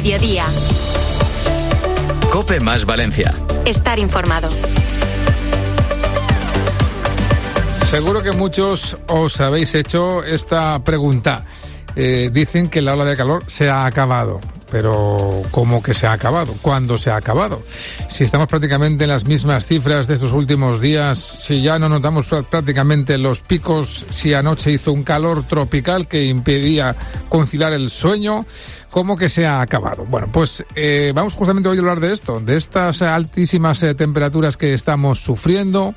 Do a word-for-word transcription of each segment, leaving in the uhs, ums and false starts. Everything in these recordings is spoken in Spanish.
mediodía. COPE más Valencia. Estar informado. Seguro que muchos os habéis hecho esta pregunta. Eh, dicen que la ola de calor se ha acabado. Pero, ¿cómo que se ha acabado? ¿Cuándo se ha acabado? Si estamos prácticamente en las mismas cifras de estos últimos días, si ya no notamos prácticamente los picos, si anoche hizo un calor tropical que impedía conciliar el sueño, ¿cómo que se ha acabado? Bueno, pues eh, vamos justamente hoy a hablar de esto, de estas altísimas eh, temperaturas que estamos sufriendo,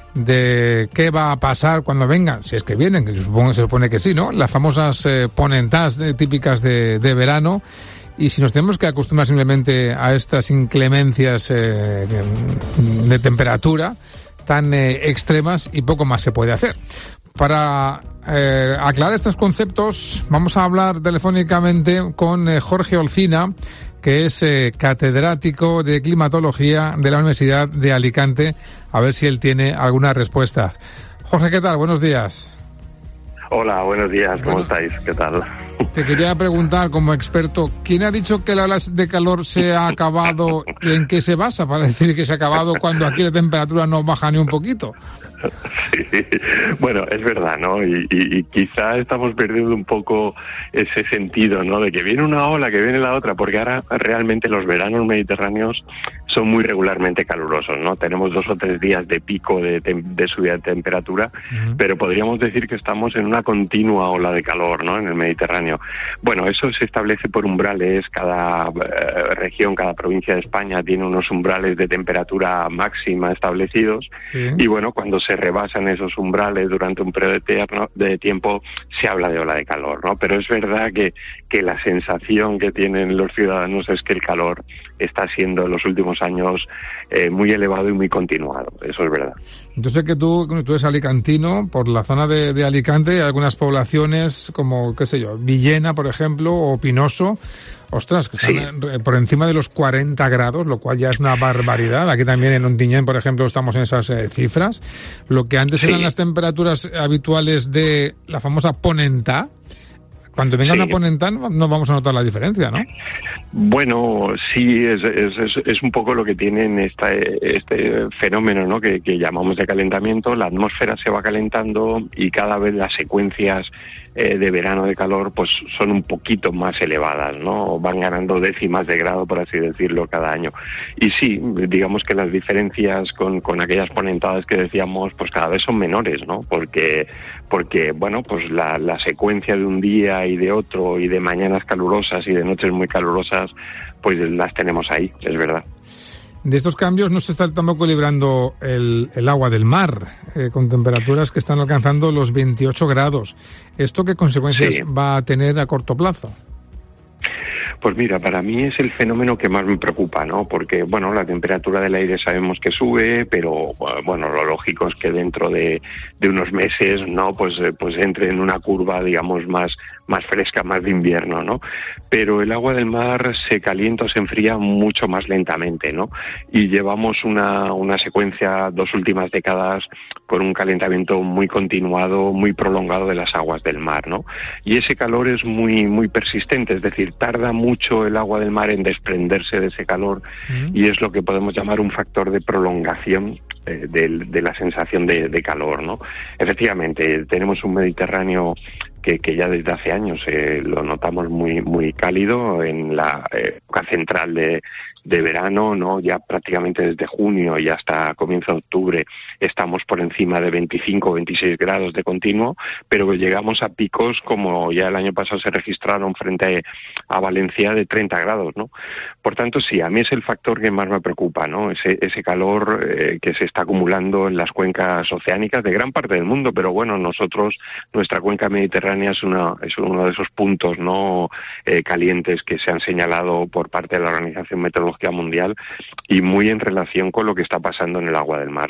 de qué va a pasar cuando vengan, si es que vienen, que supongo, se supone que sí, ¿no? Las famosas eh, ponentás eh, típicas de, de verano. Y si nos tenemos que acostumbrar simplemente a estas inclemencias eh, de, de temperatura tan eh, extremas y poco más se puede hacer. Para eh, aclarar estos conceptos, vamos a hablar telefónicamente con eh, Jorge Olcina, que es eh, catedrático de climatología de la Universidad de Alicante, a ver si él tiene alguna respuesta. Jorge, ¿qué tal? Buenos días. Hola, buenos días, ¿cómo bueno, estáis? ¿Qué tal? Te quería preguntar, como experto, ¿quién ha dicho que la ola de calor se ha acabado y en qué se basa para decir que se ha acabado cuando aquí la temperatura no baja ni un poquito? Sí, bueno, es verdad, ¿no? Y, y, y quizá estamos perdiendo un poco ese sentido, ¿no? De que viene una ola, que viene la otra, porque ahora realmente los veranos mediterráneos son muy regularmente calurosos, ¿no? Tenemos dos o tres días de pico de, de, de subida de temperatura, uh-huh. pero podríamos decir que estamos en una continua ola de calor, ¿no? En el Mediterráneo. Bueno, eso se establece por umbrales, cada eh, región, cada provincia de España tiene unos umbrales de temperatura máxima establecidos, sí. Y bueno, cuando se rebasan esos umbrales durante un periodo eterno de tiempo, se habla de ola de calor, ¿no? Pero es verdad que, que la sensación que tienen los ciudadanos es que el calor está siendo en los últimos años eh, muy elevado y muy continuado, eso es verdad. Entonces que tú, tú eres alicantino, por la zona de, de Alicante hay algunas poblaciones como, qué sé yo, Villena, por ejemplo, o Pinoso, ostras, que están sí. por encima de los cuarenta grados, lo cual ya es una barbaridad. Aquí también en Ontinyent, por ejemplo, estamos en esas eh, cifras. Lo que antes sí. eran las temperaturas habituales de la famosa ponentá, cuando venga sí. una ponentá no vamos a notar la diferencia, ¿no? Bueno, sí, es, es, es, es un poco lo que tienen esta, este fenómeno, ¿no? que, que llamamos de calentamiento. La atmósfera se va calentando y cada vez las secuencias eh, de verano de calor pues son un poquito más elevadas, ¿no? Van ganando décimas de grado, por así decirlo, cada año. Y sí, digamos que las diferencias con, con aquellas ponentadas que decíamos, pues cada vez son menores, ¿no? Porque, porque bueno, pues la, la secuencia de un día y de otro, y de mañanas calurosas y de noches muy calurosas, pues las tenemos ahí, es verdad. De estos cambios no se está tampoco librando el, el agua del mar, eh, con temperaturas que están alcanzando los veintiocho grados. ¿Esto qué consecuencias sí. va a tener a corto plazo? Pues mira, para mí es el fenómeno que más me preocupa, ¿no? Porque, bueno, la temperatura del aire sabemos que sube, pero, bueno, lo lógico es que dentro de, de unos meses, ¿no? Pues, pues entre en una curva, digamos, más, más fresca, más de invierno, ¿no? Pero el agua del mar se calienta o se enfría mucho más lentamente, ¿no? Y llevamos una, una secuencia, dos últimas décadas, con un calentamiento muy continuado, muy prolongado de las aguas del mar, ¿no? Y ese calor es muy, muy persistente, es decir, tarda mucho el agua del mar en desprenderse de ese calor, uh-huh. y es lo que podemos llamar un factor de prolongación eh, de, de la sensación de, de calor, ¿no? Efectivamente, tenemos un Mediterráneo que, que ya desde hace años eh, lo notamos muy, muy cálido en la época central de de verano, ¿no? Ya prácticamente desde junio y hasta comienzo de octubre estamos por encima de veinticinco o veintiséis grados de continuo, pero llegamos a picos como ya el año pasado se registraron frente a Valencia de treinta grados, ¿no? Por tanto, sí, a mí es el factor que más me preocupa, ¿no? Ese, ese calor eh, que se está acumulando en las cuencas oceánicas de gran parte del mundo, pero bueno, nosotros, nuestra cuenca mediterránea es, una, es uno de esos puntos, ¿no? Eh, calientes que se han señalado por parte de la Organización Meteorológica Mundial y muy en relación con lo que está pasando en el agua del mar, sí.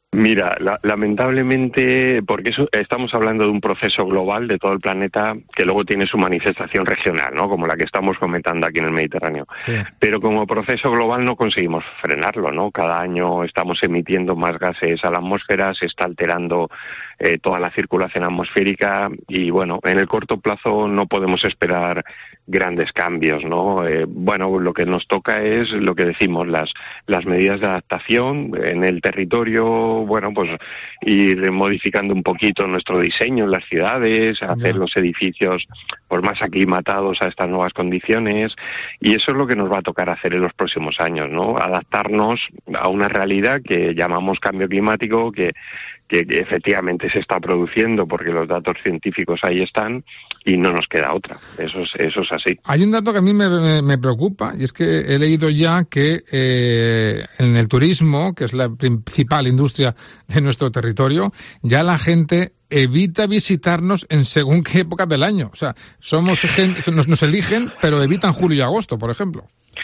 Mira, la, lamentablemente, porque eso, estamos hablando de un proceso global de todo el planeta que luego tiene su manifestación regional, ¿no? Como la que estamos comentando aquí en el Mediterráneo. Sí. Pero como proceso global no conseguimos frenarlo, ¿no? Cada año estamos emitiendo más gases a la atmósfera, se está alterando eh, toda la circulación atmosférica y, bueno, en el corto plazo no podemos esperar grandes cambios, ¿no? Eh, bueno, lo que nos toca es lo que decimos, las las medidas de adaptación en el territorio, bueno, pues ir modificando un poquito nuestro diseño en las ciudades, hacer Ya. los edificios pues más aclimatados a estas nuevas condiciones, y eso es lo que nos va a tocar hacer en los próximos años, ¿no? Adaptarnos a una realidad que llamamos cambio climático, que que efectivamente se está produciendo porque los datos científicos ahí están y no nos queda otra. Eso es, eso es así. Hay un dato que a mí me, me, me preocupa y es que he leído ya que eh, en el turismo, que es la principal industria de nuestro territorio, ya la gente evita visitarnos en según qué época del año. O sea, somos gente, nos, nos eligen, pero evitan julio y agosto, por ejemplo.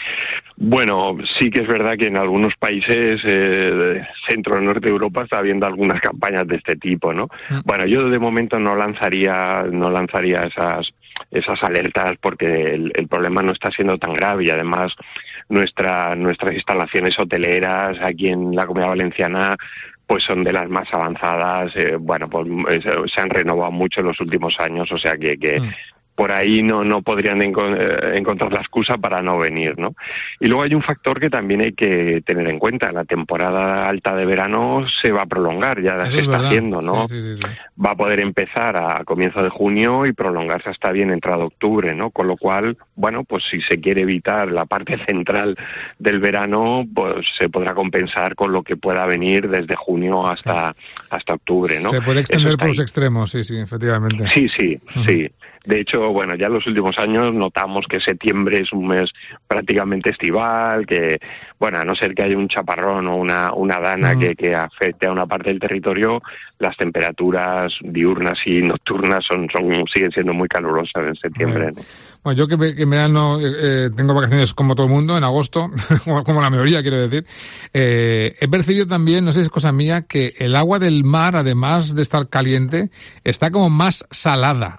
Bueno, sí que es verdad que en algunos países eh, de centro y norte de Europa está habiendo algunas campañas de este tipo, ¿no? Mm. Bueno, yo de momento no lanzaría, no lanzaría esas esas alertas porque el, el problema no está siendo tan grave y además nuestra nuestras instalaciones hoteleras aquí en la Comunidad Valenciana pues son de las más avanzadas, eh, bueno, pues eh, se han renovado mucho en los últimos años, o sea que, que mm. por ahí no no podrían enco- eh, encontrar la excusa para no venir, ¿no? Y luego hay un factor que también hay que tener en cuenta. La temporada alta de verano se va a prolongar, ya Eso se está verdad. haciendo, ¿no? Sí, sí, sí, sí. Va a poder empezar a comienzo de junio y prolongarse hasta bien entrado octubre, ¿no? Con lo cual, bueno, pues si se quiere evitar la parte central del verano, pues se podrá compensar con lo que pueda venir desde junio hasta, sí. hasta octubre, ¿no? Se puede extender por ahí. los extremos, sí, sí, efectivamente. Sí, sí, uh-huh. sí. De hecho, bueno, ya en los últimos años notamos que septiembre es un mes prácticamente estival, que, bueno, a no ser que haya un chaparrón o una, una dana uh-huh. que, que afecte a una parte del territorio, las temperaturas diurnas y nocturnas son, son siguen siendo muy calurosas en septiembre, ¿no? Bueno, yo que, que en verano eh, tengo vacaciones como todo el mundo, en agosto, como, como la mayoría, quiero decir, eh, he percibido también, no sé si es cosa mía, que el agua del mar, además de estar caliente, está como más salada.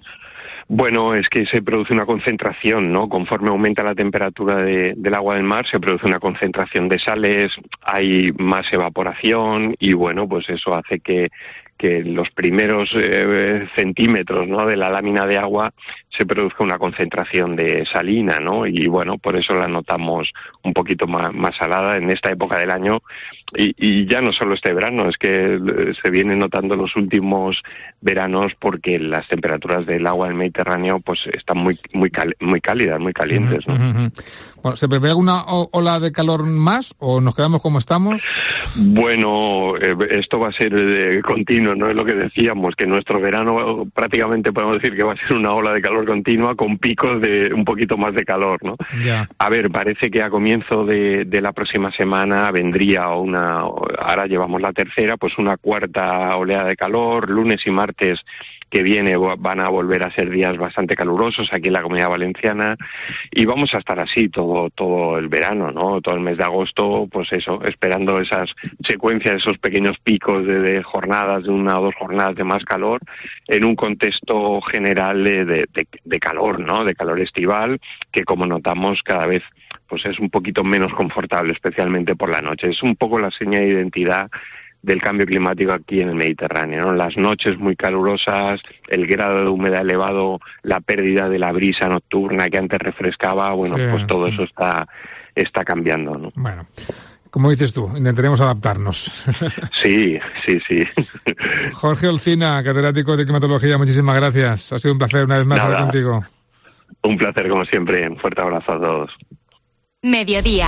Bueno, es que se produce una concentración, ¿no? Conforme aumenta la temperatura de, del agua del mar, se produce una concentración de sales, hay más evaporación y, bueno, pues eso hace que que los primeros eh, centímetros, ¿no?, de la lámina de agua se produzca una concentración de salina, ¿no? Y bueno, por eso la notamos un poquito más, más salada en esta época del año. Y, y ya no solo este verano, es que se viene notando los últimos veranos porque las temperaturas del agua del Mediterráneo pues están muy muy cal- muy cálidas, muy calientes, ¿no? Uh-huh. Bueno, ¿se prevé alguna ola de calor más o nos quedamos como estamos? Bueno, eh, esto va a ser eh, continuo, ¿no? Es lo que decíamos, que nuestro verano prácticamente podemos decir que va a ser una ola de calor continua con picos de un poquito más de calor, ¿no? Ya. A ver, parece que a comienzo de, de la próxima semana vendría una, ahora llevamos la tercera, pues una cuarta oleada de calor, lunes y martes que viene van a volver a ser días bastante calurosos aquí en la Comunidad Valenciana y vamos a estar así todo todo el verano, ¿no? Todo el mes de agosto, pues eso, esperando esas secuencias, esos pequeños picos de, de jornadas, de una o dos jornadas de más calor, en un contexto general de, de, de, de calor, ¿no? De calor estival, que como notamos cada vez pues es un poquito menos confortable, especialmente por la noche. Es un poco la seña de identidad del cambio climático aquí en el Mediterráneo, ¿no? Las noches muy calurosas, el grado de humedad elevado, la pérdida de la brisa nocturna que antes refrescaba, bueno, sí. Pues todo eso está está cambiando, ¿no? Bueno, como dices tú, intentaremos adaptarnos. Sí, sí, sí. Jorge Olcina, catedrático de climatología, muchísimas gracias. Ha sido un placer una vez más hablar contigo. Un placer como siempre. Un fuerte abrazo a todos. Mediodía.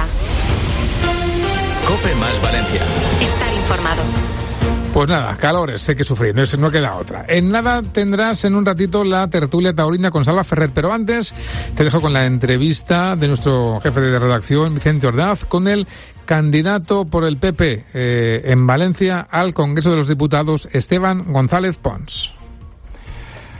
COPE más Valencia. Estar informado. Pues nada, calores, hay que sufrir, no, es, no queda otra. En nada tendrás en un ratito la tertulia taurina con Salva Ferrer, pero antes te dejo con la entrevista de nuestro jefe de redacción, Vicente Ordaz, con el candidato por el P P eh, en Valencia al Congreso de los Diputados, Esteban González Pons.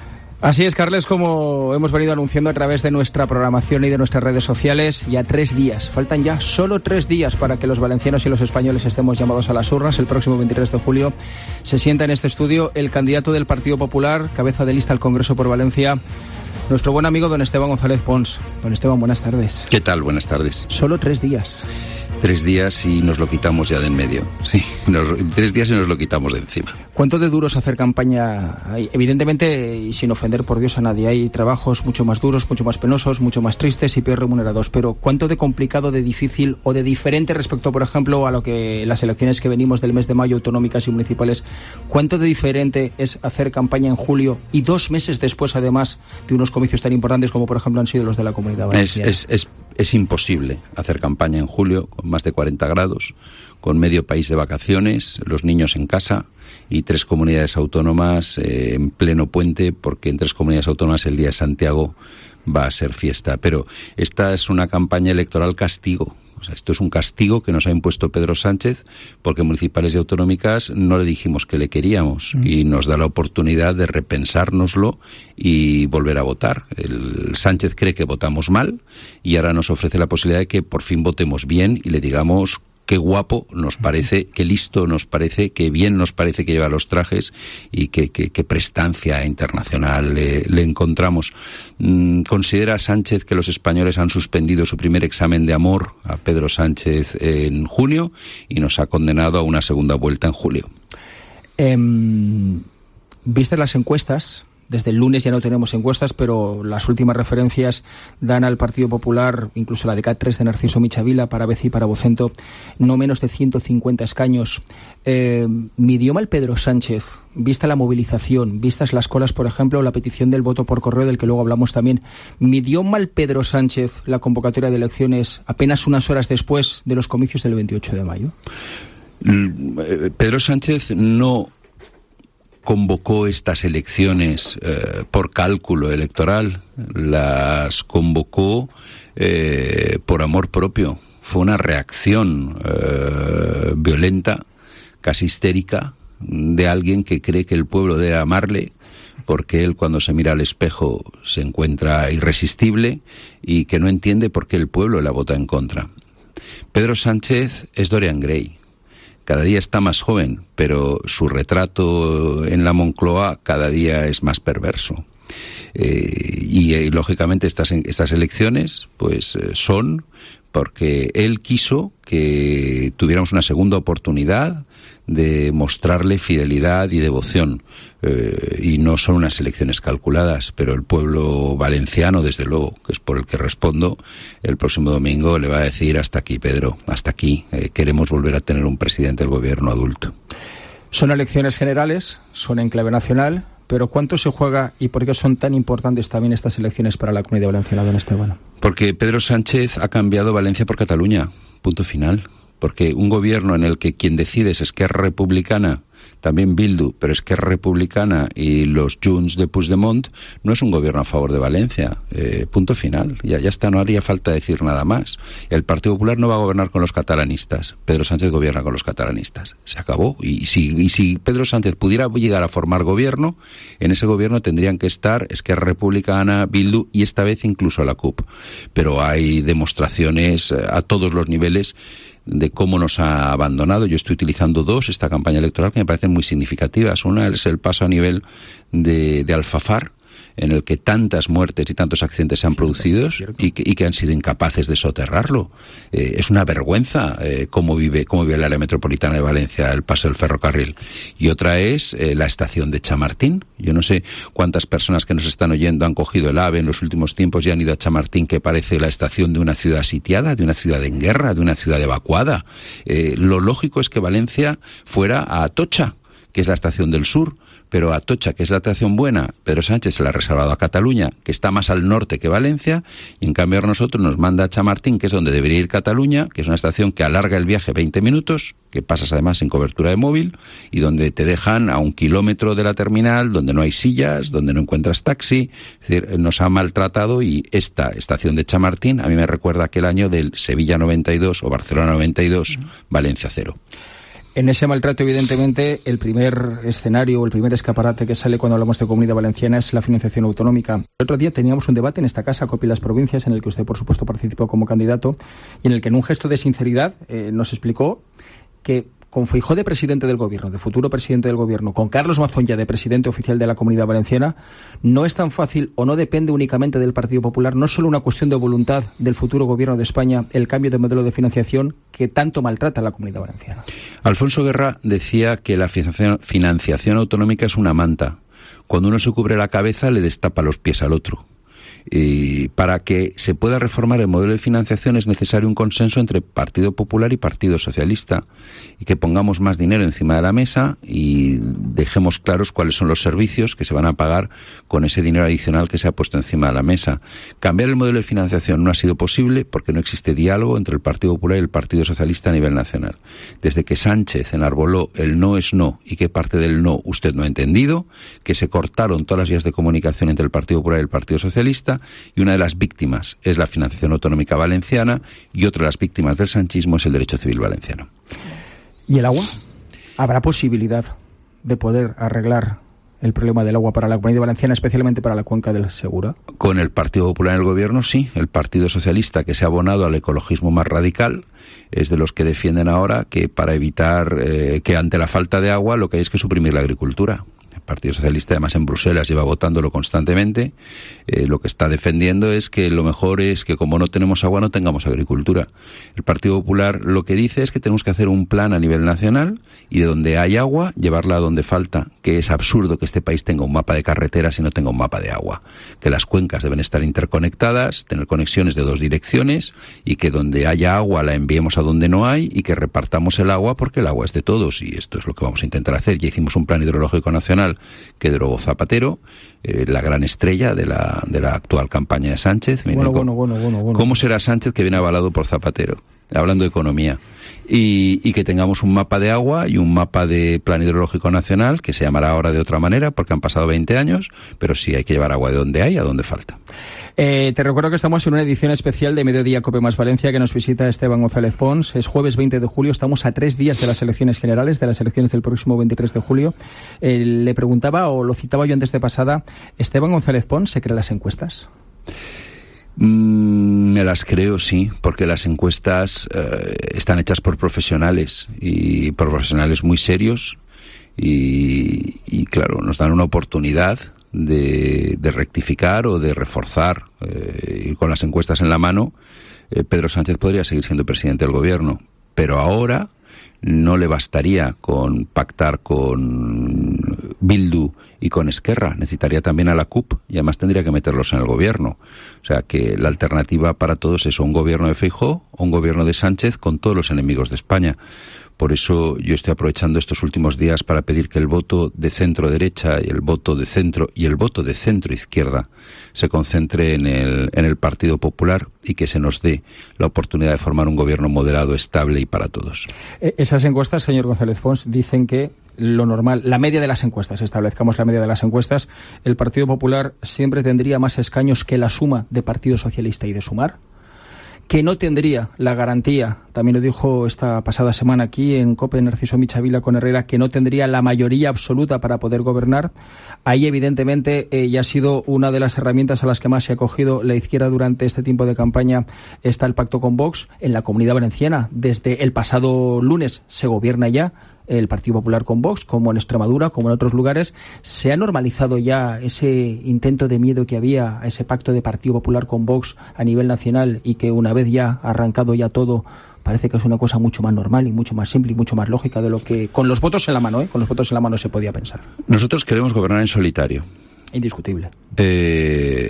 Así es, Carles, como hemos venido anunciando a través de nuestra programación y de nuestras redes sociales, ya tres días, faltan ya solo tres días para que los valencianos y los españoles estemos llamados a las urnas. El próximo veintitrés de julio se sienta en este estudio el candidato del Partido Popular, cabeza de lista al Congreso por Valencia, nuestro buen amigo don Esteban González Pons. Don Esteban, buenas tardes. ¿Qué tal? Buenas tardes. Solo tres días. Tres días y nos lo quitamos ya de en medio. Sí, nos, tres días y nos lo quitamos de encima. ¿Cuánto de duro es hacer campaña? Hay, evidentemente, y sin ofender por Dios a nadie, hay trabajos mucho más duros, mucho más penosos, mucho más tristes y peor remunerados. Pero ¿cuánto de complicado, de difícil o de diferente respecto, por ejemplo, a lo que las elecciones que venimos del mes de mayo, autonómicas y municipales, cuánto de diferente es hacer campaña en julio y dos meses después, además, de unos comicios tan importantes como, por ejemplo, han sido los de la Comunidad Valenciana? Es, es, es, es imposible hacer campaña en julio con más de cuarenta grados, con medio país de vacaciones, los niños en casa y tres comunidades autónomas eh, en pleno puente, porque en tres comunidades autónomas el día de Santiago va a ser fiesta. Pero esta es una campaña electoral castigo. O sea, esto es un castigo que nos ha impuesto Pedro Sánchez, porque municipales y autonómicas no le dijimos que le queríamos, mm. y nos da la oportunidad de repensárnoslo y volver a votar. El Sánchez cree que votamos mal y ahora nos ofrece la posibilidad de que por fin votemos bien y le digamos qué guapo nos parece, qué listo nos parece, qué bien nos parece que lleva los trajes y qué, qué, qué prestancia internacional le, le encontramos. ¿Considera Sánchez que los españoles han suspendido su primer examen de amor a Pedro Sánchez en junio y nos ha condenado a una segunda vuelta en julio? Eh, ¿Viste las encuestas? Desde el lunes ya no tenemos encuestas, pero las últimas referencias dan al Partido Popular, incluso la de K tres de Narciso Michavila, para Beci y para Vocento, no menos de ciento cincuenta escaños. Eh, ¿Midió mal Pedro Sánchez, vista la movilización, vistas las colas, por ejemplo, la petición del voto por correo, del que luego hablamos también? ¿Midió mal Pedro Sánchez la convocatoria de elecciones apenas unas horas después de los comicios del veintiocho de mayo? Pedro Sánchez no convocó estas elecciones eh, por cálculo electoral, las convocó eh, por amor propio. Fue una reacción eh, violenta, casi histérica, de alguien que cree que el pueblo debe amarle, porque él cuando se mira al espejo se encuentra irresistible y que no entiende por qué el pueblo la vota en contra. Pedro Sánchez es Dorian Gray. Cada día está más joven, pero su retrato en la Moncloa cada día es más perverso. Eh, y, y, lógicamente, estas, estas elecciones pues eh, son porque él quiso que tuviéramos una segunda oportunidad de mostrarle fidelidad y devoción. Eh, y no son unas elecciones calculadas, pero el pueblo valenciano, desde luego, que es por el que respondo, el próximo domingo le va a decir: hasta aquí, Pedro, hasta aquí. Eh, queremos volver a tener un presidente del gobierno adulto. Son elecciones generales, son en clave nacional, pero ¿cuánto se juega y por qué son tan importantes también estas elecciones para la Comunidad Valenciana, don Esteban? Porque Pedro Sánchez ha cambiado Valencia por Cataluña, punto final. Porque un gobierno en el que quien decide es Esquerra Republicana, también Bildu, pero Esquerra Republicana y los Junts de Puigdemont, no es un gobierno a favor de Valencia. Eh, punto final. Ya, ya está, no haría falta decir nada más. El Partido Popular no va a gobernar con los catalanistas. Pedro Sánchez gobierna con los catalanistas. Se acabó. Y si, y si Pedro Sánchez pudiera llegar a formar gobierno, en ese gobierno tendrían que estar Esquerra Republicana, Bildu y esta vez incluso la C U P. Pero hay demostraciones a todos los niveles de cómo nos ha abandonado. Yo estoy utilizando dos esta campaña electoral que me parecen muy significativas. Una es el paso a nivel de, de Alfafar, en el que tantas muertes y tantos accidentes se han cierto, producido cierto. Y, que, y que han sido incapaces de soterrarlo. Eh, es una vergüenza eh, cómo vive cómo vive el área metropolitana de Valencia el paso del ferrocarril. Y otra es eh, la estación de Chamartín. Yo no sé cuántas personas que nos están oyendo han cogido el AVE en los últimos tiempos y han ido a Chamartín, que parece la estación de una ciudad sitiada, de una ciudad en guerra, de una ciudad evacuada. Eh, lo lógico es que Valencia fuera a Atocha, que es la estación del sur, pero Atocha, que es la estación buena, Pedro Sánchez se la ha reservado a Cataluña, que está más al norte que Valencia, y en cambio a nosotros nos manda a Chamartín, que es donde debería ir Cataluña, que es una estación que alarga el viaje veinte minutos, que pasas además sin cobertura de móvil, y donde te dejan a un kilómetro de la terminal, donde no hay sillas, donde no encuentras taxi. Es decir, nos ha maltratado, y esta estación de Chamartín a mí me recuerda aquel año del Sevilla noventa y dos o Barcelona noventa y dos, uh-huh. Valencia cero. En ese maltrato, evidentemente, el primer escenario o el primer escaparate que sale cuando hablamos de Comunidad Valenciana es la financiación autonómica. El otro día teníamos un debate en esta casa, COPE y las provincias, en el que usted, por supuesto, participó como candidato y en el que, en un gesto de sinceridad, eh, nos explicó que con Feijóo de presidente del gobierno, de futuro presidente del gobierno, con Carlos Mazón ya de presidente oficial de la Comunidad Valenciana, no es tan fácil o no depende únicamente del Partido Popular, no es solo una cuestión de voluntad del futuro gobierno de España, el cambio de modelo de financiación que tanto maltrata a la Comunidad Valenciana. Alfonso Guerra decía que la financiación, financiación autonómica es una manta. Cuando uno se cubre la cabeza le destapa los pies al otro. Y para que se pueda reformar el modelo de financiación es necesario un consenso entre Partido Popular y Partido Socialista y que pongamos más dinero encima de la mesa y dejemos claros cuáles son los servicios que se van a pagar con ese dinero adicional que se ha puesto encima de la mesa. Cambiar el modelo de financiación no ha sido posible porque no existe diálogo entre el Partido Popular y el Partido Socialista a nivel nacional. Desde que Sánchez enarboló el no es no y que parte del no usted no ha entendido, que se cortaron todas las vías de comunicación entre el Partido Popular y el Partido Socialista, y una de las víctimas es la financiación autonómica valenciana y otra de las víctimas del sanchismo es el derecho civil valenciano. ¿Y el agua? ¿Habrá posibilidad de poder arreglar el problema del agua para la Comunidad Valenciana, especialmente para la cuenca del Segura? Con el Partido Popular en el gobierno, sí. El Partido Socialista, que se ha abonado al ecologismo más radical, es de los que defienden ahora que para evitar eh, que ante la falta de agua lo que hay es que suprimir la agricultura. El Partido Socialista, además, en Bruselas lleva votándolo constantemente. Eh, lo que está defendiendo es que lo mejor es que, como no tenemos agua, no tengamos agricultura. El Partido Popular lo que dice es que tenemos que hacer un plan a nivel nacional y de donde hay agua, llevarla a donde falta. Que es absurdo que este país tenga un mapa de carreteras y no tenga un mapa de agua. Que las cuencas deben estar interconectadas, tener conexiones de dos direcciones y que donde haya agua la enviemos a donde no hay y que repartamos el agua porque el agua es de todos y esto es lo que vamos a intentar hacer. Ya hicimos un plan hidrológico nacional que derogó Zapatero, eh, la gran estrella de la, de la actual campaña de Sánchez. Bueno, bueno, bueno, bueno, bueno. ¿Cómo será Sánchez que viene avalado por Zapatero? Hablando de economía. Y, y que tengamos un mapa de agua y un mapa de plan hidrológico nacional, que se llamará ahora de otra manera, porque han pasado veinte años, pero sí hay que llevar agua de donde hay a donde falta. Eh, te recuerdo que estamos en una edición especial de Mediodía Cope más Valencia, que nos visita Esteban González Pons. Es jueves veinte de julio, estamos a tres días de las elecciones generales, de las elecciones del próximo veintitrés de julio. Eh, le preguntaba, o lo citaba yo antes de pasada, ¿Esteban González Pons se cree las encuestas? Mm, me las creo, sí, porque las encuestas eh, están hechas por profesionales y por profesionales muy serios y, y claro, nos dan una oportunidad de, de rectificar o de reforzar. Eh, y con las encuestas en la mano, eh, Pedro Sánchez podría seguir siendo presidente del gobierno, pero ahora no le bastaría con pactar con Bildu y con Esquerra, necesitaría también a la C U P y además tendría que meterlos en el gobierno. O sea que la alternativa para todos es un gobierno de Feijóo o un gobierno de Sánchez con todos los enemigos de España. Por eso yo estoy aprovechando estos últimos días para pedir que el voto de centro-derecha y el voto de centro y el voto de centro-izquierda se concentre en el, en el Partido Popular y que se nos dé la oportunidad de formar un gobierno moderado, estable y para todos. Esas encuestas, señor González Pons, dicen que lo normal, la media de las encuestas, establezcamos la media de las encuestas, el Partido Popular siempre tendría más escaños que la suma de Partido Socialista y de Sumar, que no tendría la garantía, también lo dijo esta pasada semana aquí en COPE Narciso Michavila con Herrera, que no tendría la mayoría absoluta para poder gobernar. Ahí evidentemente eh, ya ha sido una de las herramientas a las que más se ha acogido la izquierda durante este tiempo de campaña, está el pacto con Vox. En la Comunidad Valenciana, desde el pasado lunes se gobierna ya el Partido Popular con Vox, como en Extremadura, como en otros lugares. ¿Se ha normalizado ya ese intento de miedo que había a ese pacto de Partido Popular con Vox a nivel nacional y que una vez ya arrancado ya todo, parece que es una cosa mucho más normal y mucho más simple y mucho más lógica de lo que con los votos en la mano, ¿eh? con los votos en la mano se podía pensar? Nosotros queremos gobernar en solitario. Indiscutible. Eh,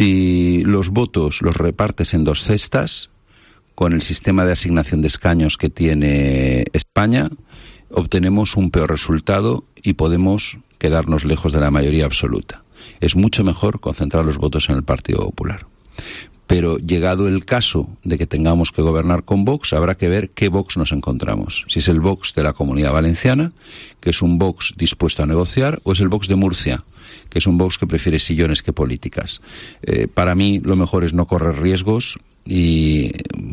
si los votos los repartes en dos cestas, con el sistema de asignación de escaños que tiene España, obtenemos un peor resultado y podemos quedarnos lejos de la mayoría absoluta. Es mucho mejor concentrar los votos en el Partido Popular. Pero llegado el caso de que tengamos que gobernar con Vox, habrá que ver qué Vox nos encontramos. Si es el Vox de la Comunidad Valenciana, que es un Vox dispuesto a negociar, o es el Vox de Murcia, que es un Vox que prefiere sillones que políticas. Eh, para mí lo mejor es no correr riesgos y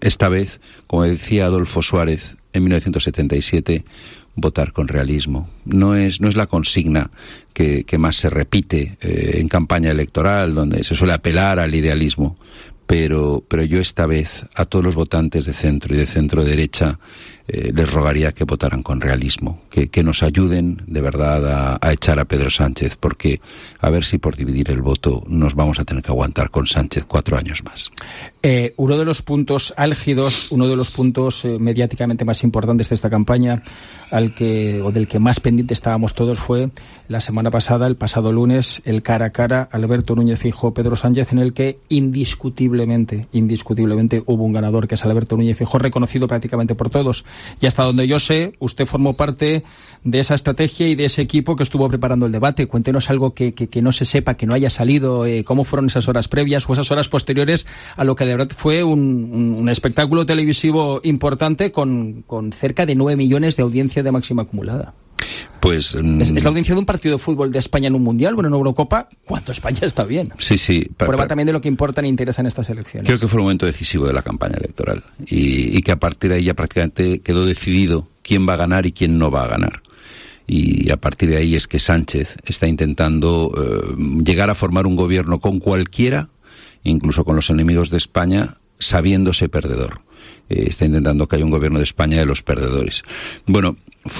esta vez, como decía Adolfo Suárez en mil novecientos setenta y siete, votar con realismo. No es, no es la consigna que, que más se repite eh, en campaña electoral, donde se suele apelar al idealismo, pero, pero yo esta vez a todos los votantes de centro y de centro derecha eh, les rogaría que votaran con realismo, que, que nos ayuden de verdad a, a echar a Pedro Sánchez, porque a ver si por dividir el voto nos vamos a tener que aguantar con Sánchez cuatro años más. Eh, uno de los puntos álgidos, uno de los puntos eh, mediáticamente más importantes de esta campaña, al que o del que más pendiente estábamos todos, fue la semana pasada, el pasado lunes, el cara a cara Alberto Núñez Feijóo Pedro Sánchez, en el que indiscutiblemente, indiscutiblemente hubo un ganador, que es Alberto Núñez Feijóo, reconocido prácticamente por todos. Y hasta donde yo sé, usted formó parte de esa estrategia y de ese equipo que estuvo preparando el debate. Cuéntenos algo que, que, que no se sepa, que no haya salido, eh, cómo fueron esas horas previas o esas horas posteriores a lo que de verdad fue un, un, un espectáculo televisivo importante con, con cerca de nueve millones de audiencia de máxima acumulada. Pues um, ¿Es, es la audiencia de un partido de fútbol de España en un mundial o en una Eurocopa, cuando España está bien. Sí, sí. Pa, Prueba pa, también de lo que importan e interesan estas elecciones. Creo que fue un momento decisivo de la campaña electoral y, y que a partir de ahí ya prácticamente quedó decidido quién va a ganar y quién no va a ganar. Y a partir de ahí es que Sánchez está intentando eh, llegar a formar un gobierno con cualquiera, incluso con los enemigos de España, sabiéndose perdedor. Eh, está intentando que haya un gobierno de España de los perdedores. Bueno,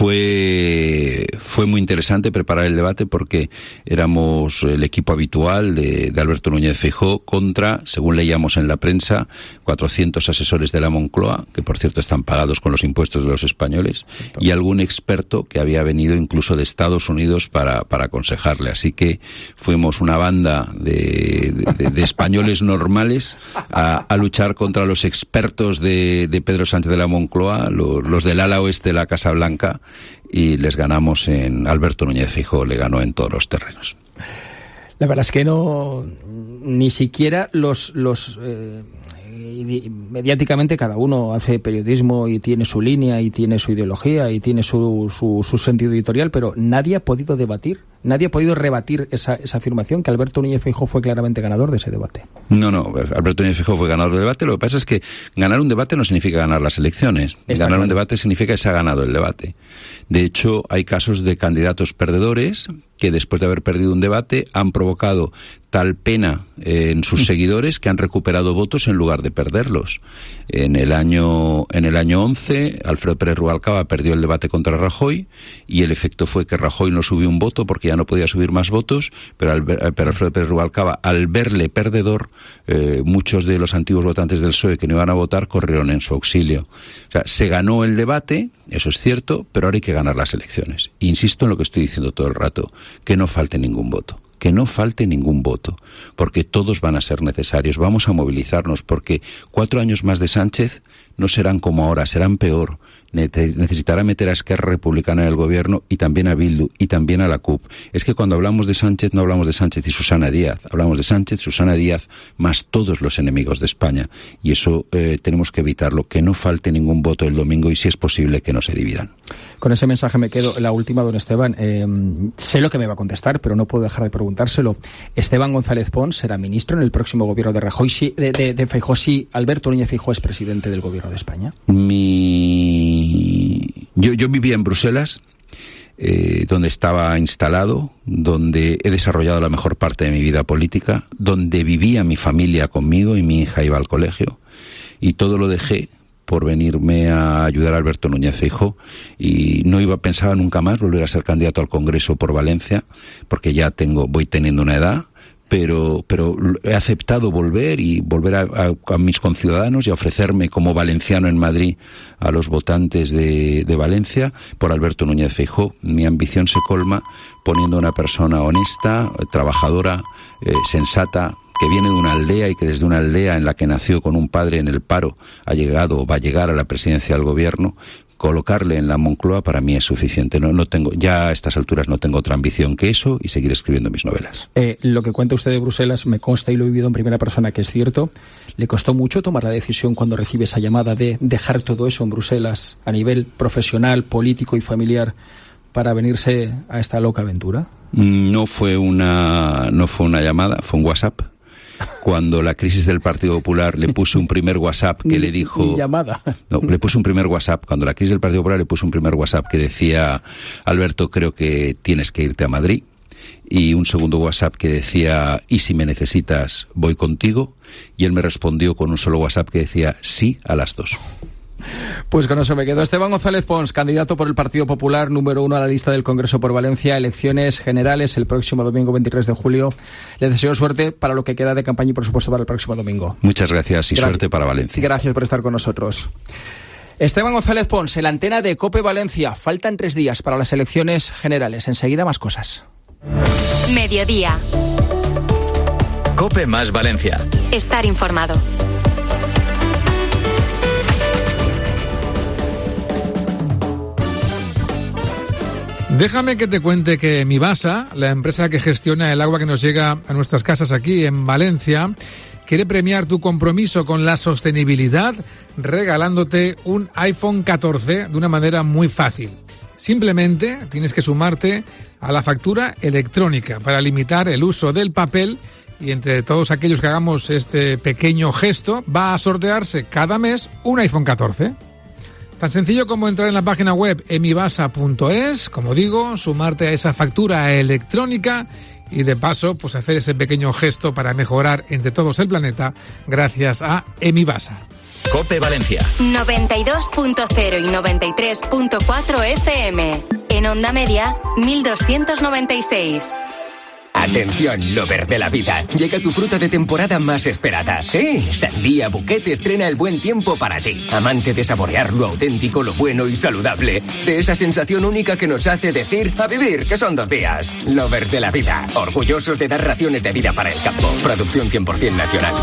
fue fue muy interesante preparar el debate porque éramos el equipo habitual de, de Alberto Núñez Feijóo contra, según leíamos en la prensa, cuatrocientos asesores de la Moncloa, que por cierto están pagados con los impuestos de los españoles, y algún experto que había venido incluso de Estados Unidos para, para aconsejarle. Así que fuimos una banda de, de, de españoles normales a, a luchar contra los expertos de, de Pedro Sánchez de la Moncloa, los, los del ala oeste de la Casa Blanca, y les ganamos en Alberto Núñez Feijóo, le ganó en todos los terrenos. La verdad es que no, ni siquiera los, los eh, mediáticamente cada uno hace periodismo y tiene su línea y tiene su ideología y tiene su, su, su sentido editorial, pero nadie ha podido debatir, nadie ha podido rebatir esa, esa afirmación que Alberto Núñez Feijóo fue claramente ganador de ese debate. No, no, Alberto Núñez Feijóo fue ganador del debate. Lo que pasa es que ganar un debate no significa ganar las elecciones. Está ganar claro. Un debate significa que se ha ganado el debate. De hecho, hay casos de candidatos perdedores que después de haber perdido un debate han provocado tal pena eh, en sus seguidores que han recuperado votos en lugar de perderlos. En el año en el año once, Alfredo Pérez Rubalcaba perdió el debate contra Rajoy y el efecto fue que Rajoy no subió un voto porque ya no podía subir más votos, pero, al ver, pero Alfredo Pérez Rubalcaba, al verle perdedor, eh, muchos de los antiguos votantes del P S O E que no iban a votar corrieron en su auxilio. O sea, se ganó el debate, eso es cierto, pero ahora hay que ganar las elecciones. Insisto en lo que estoy diciendo todo el rato, que no falte ningún voto. Que no falte ningún voto, porque todos van a ser necesarios. Vamos a movilizarnos, porque cuatro años más de Sánchez no serán como ahora, serán peor. Necesitará meter a Esquerra Republicana en el gobierno y también a Bildu y también a la C U P. Es que cuando hablamos de Sánchez no hablamos de Sánchez y Susana Díaz, hablamos de Sánchez, Susana Díaz, más todos los enemigos de España. Y eso eh, tenemos que evitarlo, que no falte ningún voto el domingo y si es posible que no se dividan. Con ese mensaje me quedo. La última, don Esteban. Eh, sé lo que me va a contestar, pero no puedo dejar de preguntárselo. Esteban González Pons será ministro en el próximo gobierno de Rajoy, si, de, de, de Feijóo, si Alberto Núñez Feijóo es presidente del gobierno de España. Mi... Yo, yo vivía en Bruselas, eh, donde estaba instalado, donde he desarrollado la mejor parte de mi vida política, donde vivía mi familia conmigo y mi hija iba al colegio, y todo lo dejé por venirme a ayudar a Alberto Núñez Feijóo, y no iba pensaba nunca más volver a ser candidato al Congreso por Valencia, porque ya tengo voy teniendo una edad. Pero, pero he aceptado volver y volver a, a, a mis conciudadanos y a ofrecerme como valenciano en Madrid a los votantes de, de Valencia por Alberto Núñez Feijóo. Mi ambición se colma poniendo a una persona honesta, trabajadora, eh, sensata, que viene de una aldea y que desde una aldea en la que nació con un padre en el paro ha llegado o va a llegar a la presidencia del gobierno. Colocarle en la Moncloa para mí es suficiente. No, no tengo, ya a estas alturas no tengo otra ambición que eso y seguir escribiendo mis novelas. Eh, lo que cuenta usted de Bruselas me consta y lo he vivido en primera persona que es cierto. ¿Le costó mucho tomar la decisión cuando recibe esa llamada de dejar todo eso en Bruselas a nivel profesional, político y familiar para venirse a esta loca aventura? No fue una, no fue una llamada, fue un WhatsApp. cuando la crisis del Partido Popular le puse un primer WhatsApp que ni, le dijo... Ni llamada. No, le puse un primer WhatsApp. Cuando la crisis del Partido Popular le puse un primer WhatsApp que decía: Alberto, creo que tienes que irte a Madrid. Y un segundo WhatsApp que decía: y si me necesitas, voy contigo. Y él me respondió con un solo WhatsApp que decía: sí a las dos. Pues con eso me quedo. Esteban González Pons, candidato por el Partido Popular, número uno a la lista del Congreso por Valencia, elecciones generales el próximo domingo veintitrés de julio. Le deseo suerte para lo que queda de campaña y, por supuesto, para el próximo domingo. Muchas gracias y Gra- suerte para Valencia. Gracias por estar con nosotros. Esteban González Pons, en la antena de COPE Valencia. Faltan tres días para las elecciones generales. Enseguida más cosas. Mediodía. COPE más Valencia. Estar informado. Déjame que te cuente que Mibasa, la empresa que gestiona el agua que nos llega a nuestras casas aquí en Valencia, quiere premiar tu compromiso con la sostenibilidad regalándote un iPhone catorce de una manera muy fácil. Simplemente tienes que sumarte a la factura electrónica para limitar el uso del papel, y entre todos aquellos que hagamos este pequeño gesto va a sortearse cada mes un iPhone catorce. Tan sencillo como entrar en la página web emibasa punto es, como digo, sumarte a esa factura electrónica y de paso pues hacer ese pequeño gesto para mejorar entre todos el planeta gracias a Emibasa. COPE Valencia. noventa y dos punto cero y noventa y tres punto cuatro F M. En onda media, mil doscientos noventa y seis. Atención, lover de la vida. Llega tu fruta de temporada más esperada. Sí, Sandía Bouquet estrena el buen tiempo para ti. Amante de saborear lo auténtico, lo bueno y saludable. De esa sensación única que nos hace decir a vivir, que son dos días. Lovers de la vida. Orgullosos de dar raciones de vida para el campo. Producción cien por ciento nacional.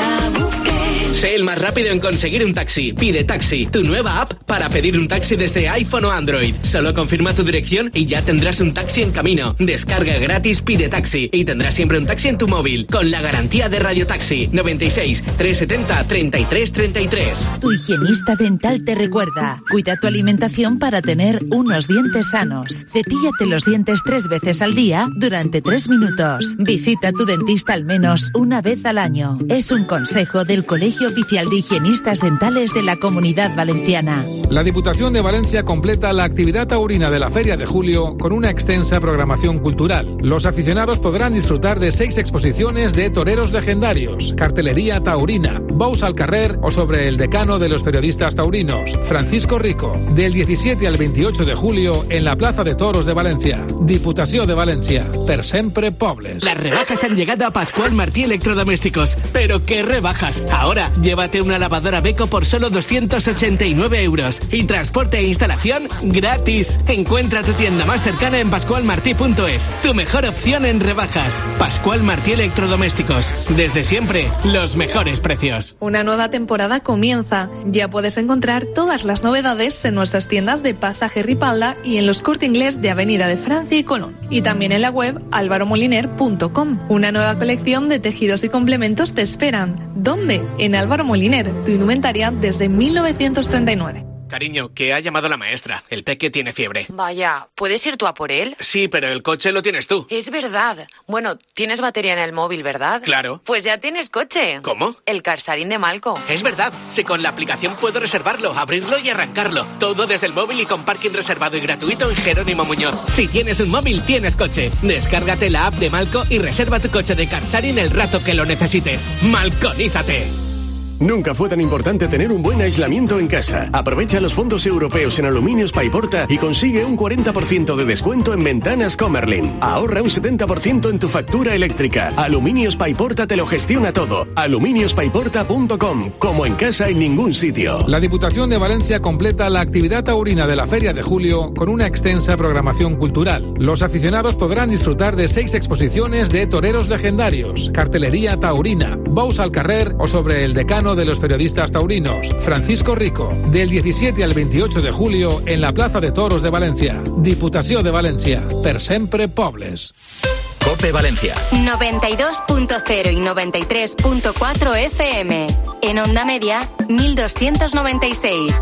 Sé el más rápido en conseguir un taxi. Pide Taxi, tu nueva app para pedir un taxi desde iPhone o Android. Solo confirma tu dirección y ya tendrás un taxi en camino. Descarga gratis Pide Taxi y tendrás siempre un taxi en tu móvil con la garantía de Radio Taxi. noventa y seis, trescientos setenta, treinta y tres treinta y tres. Tu higienista dental te recuerda: cuida tu alimentación para tener unos dientes sanos. Cepíllate los dientes tres veces al día durante tres minutos. Visita a tu dentista al menos una vez al año. Es un consejo del Colegio Oficial de Higienistas Dentales de la Comunidad Valenciana. La Diputación de Valencia completa la actividad taurina de la Feria de Julio con una extensa programación cultural. Los aficionados podrán disfrutar de seis exposiciones de toreros legendarios, cartelería taurina, bous al carrer o sobre el decano de los periodistas taurinos, Francisco Rico, del diecisiete al veintiocho de julio en la Plaza de Toros de Valencia. Diputación de Valencia, per sempre pobles. Las rebajas han llegado a Pascual Martí Electrodomésticos. ¿Pero qué rebajas? Ahora, llévate una lavadora Beko por solo doscientos ochenta y nueve euros. Y transporte e instalación gratis. Encuentra tu tienda más cercana en pascual martí punto es. Tu mejor opción en rebajas. Pascual Martí Electrodomésticos. Desde siempre, los mejores precios. Una nueva temporada comienza. Ya puedes encontrar todas las novedades en nuestras tiendas de Pasaje Ripalda y en los Corte Inglés de Avenida de Francia y Colón. Y también en la web álvaro moliner punto com. Una nueva colección de tejidos y complementos te esperan. ¿Dónde? En Álvaro Moliner, tu indumentaria desde mil novecientos treinta y nueve. Cariño, que ha llamado la maestra. El peque tiene fiebre. Vaya, ¿puedes ir tú a por él? Sí, pero el coche lo tienes tú. Es verdad. Bueno, tienes batería en el móvil, ¿verdad? Claro. Pues ya tienes coche. ¿Cómo? El Carsarín de Malco. Es verdad. Si con la aplicación puedo reservarlo, abrirlo y arrancarlo. Todo desde el móvil y con parking reservado y gratuito en Jerónimo Muñoz. Si tienes un móvil, tienes coche. Descárgate la app de Malco y reserva tu coche de Carsarín el rato que lo necesites. ¡Malconízate! Nunca fue tan importante tener un buen aislamiento en casa. Aprovecha los fondos europeos en Aluminios Paiporta y consigue un cuarenta por ciento de descuento en ventanas Comerlin. Ahorra un setenta por ciento en tu factura eléctrica. Aluminios Paiporta te lo gestiona todo. aluminios paiporta punto com. Como en casa en ningún sitio. La Diputación de Valencia completa la actividad taurina de la Feria de Julio con una extensa programación cultural. Los aficionados podrán disfrutar de seis exposiciones de toreros legendarios, cartelería taurina, bous al carrer o sobre el decano de los periodistas taurinos, Francisco Rico, del diecisiete al veintiocho de julio en la Plaza de Toros de Valencia. Diputación de Valencia, per sempre pobles. COPE Valencia. noventa y dos punto cero y noventa y tres punto cuatro F M. En onda media, mil doscientos noventa y seis.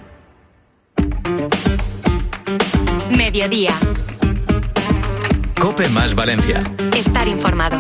Mediodía. COPE más Valencia. Estar informado.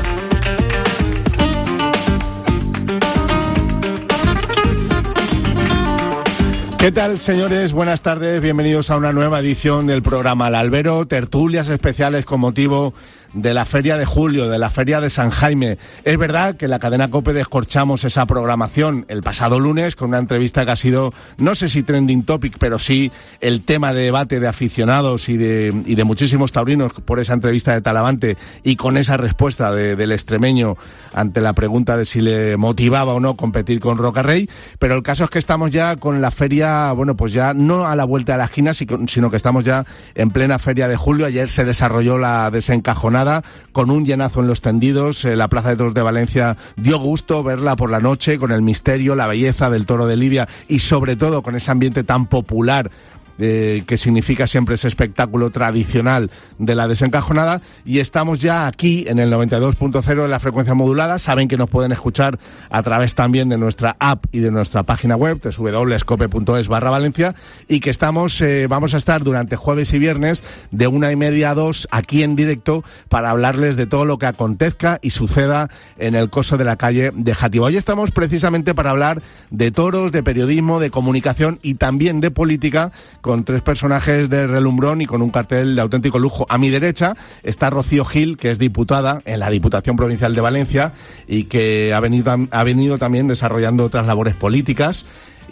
¿Qué tal, señores? Buenas tardes, bienvenidos a una nueva edición del programa El Albero, tertulias especiales con motivo de la Feria de Julio, de la Feria de San Jaime. Es verdad que en la cadena COPE descorchamos esa programación el pasado lunes con una entrevista que ha sido, no sé si trending topic, pero sí el tema de debate de aficionados y de, y de muchísimos taurinos por esa entrevista de Talavante y con esa respuesta de, del extremeño ante la pregunta de si le motivaba o no competir con Rocarrey. Pero el caso es que estamos ya con la feria, bueno, pues ya no a la vuelta de la esquina, sino que estamos ya en plena Feria de Julio. Ayer se desarrolló la desencajonada con un llenazo en los tendidos. Eh, la Plaza de Toros de Valencia dio gusto verla por la noche con el misterio, la belleza del toro de Lidia y sobre todo con ese ambiente tan popular Eh, que significa siempre ese espectáculo tradicional de la desencajonada. Y estamos ya aquí en el noventa y dos punto cero de la frecuencia modulada. Saben que nos pueden escuchar a través también de nuestra app y de nuestra página web doble u doble u doble u punto cope punto es barra Valencia, y que estamos eh, vamos a estar durante jueves y viernes de una y media a dos aquí en directo para hablarles de todo lo que acontezca y suceda en el coso de la calle de Játiva. Hoy estamos precisamente para hablar de toros, de periodismo, de comunicación y también de política, con tres personajes de relumbrón y con un cartel de auténtico lujo. A mi derecha está Rocío Gil, que es diputada en la Diputación Provincial de Valencia y que ha venido, ha venido también desarrollando otras labores políticas.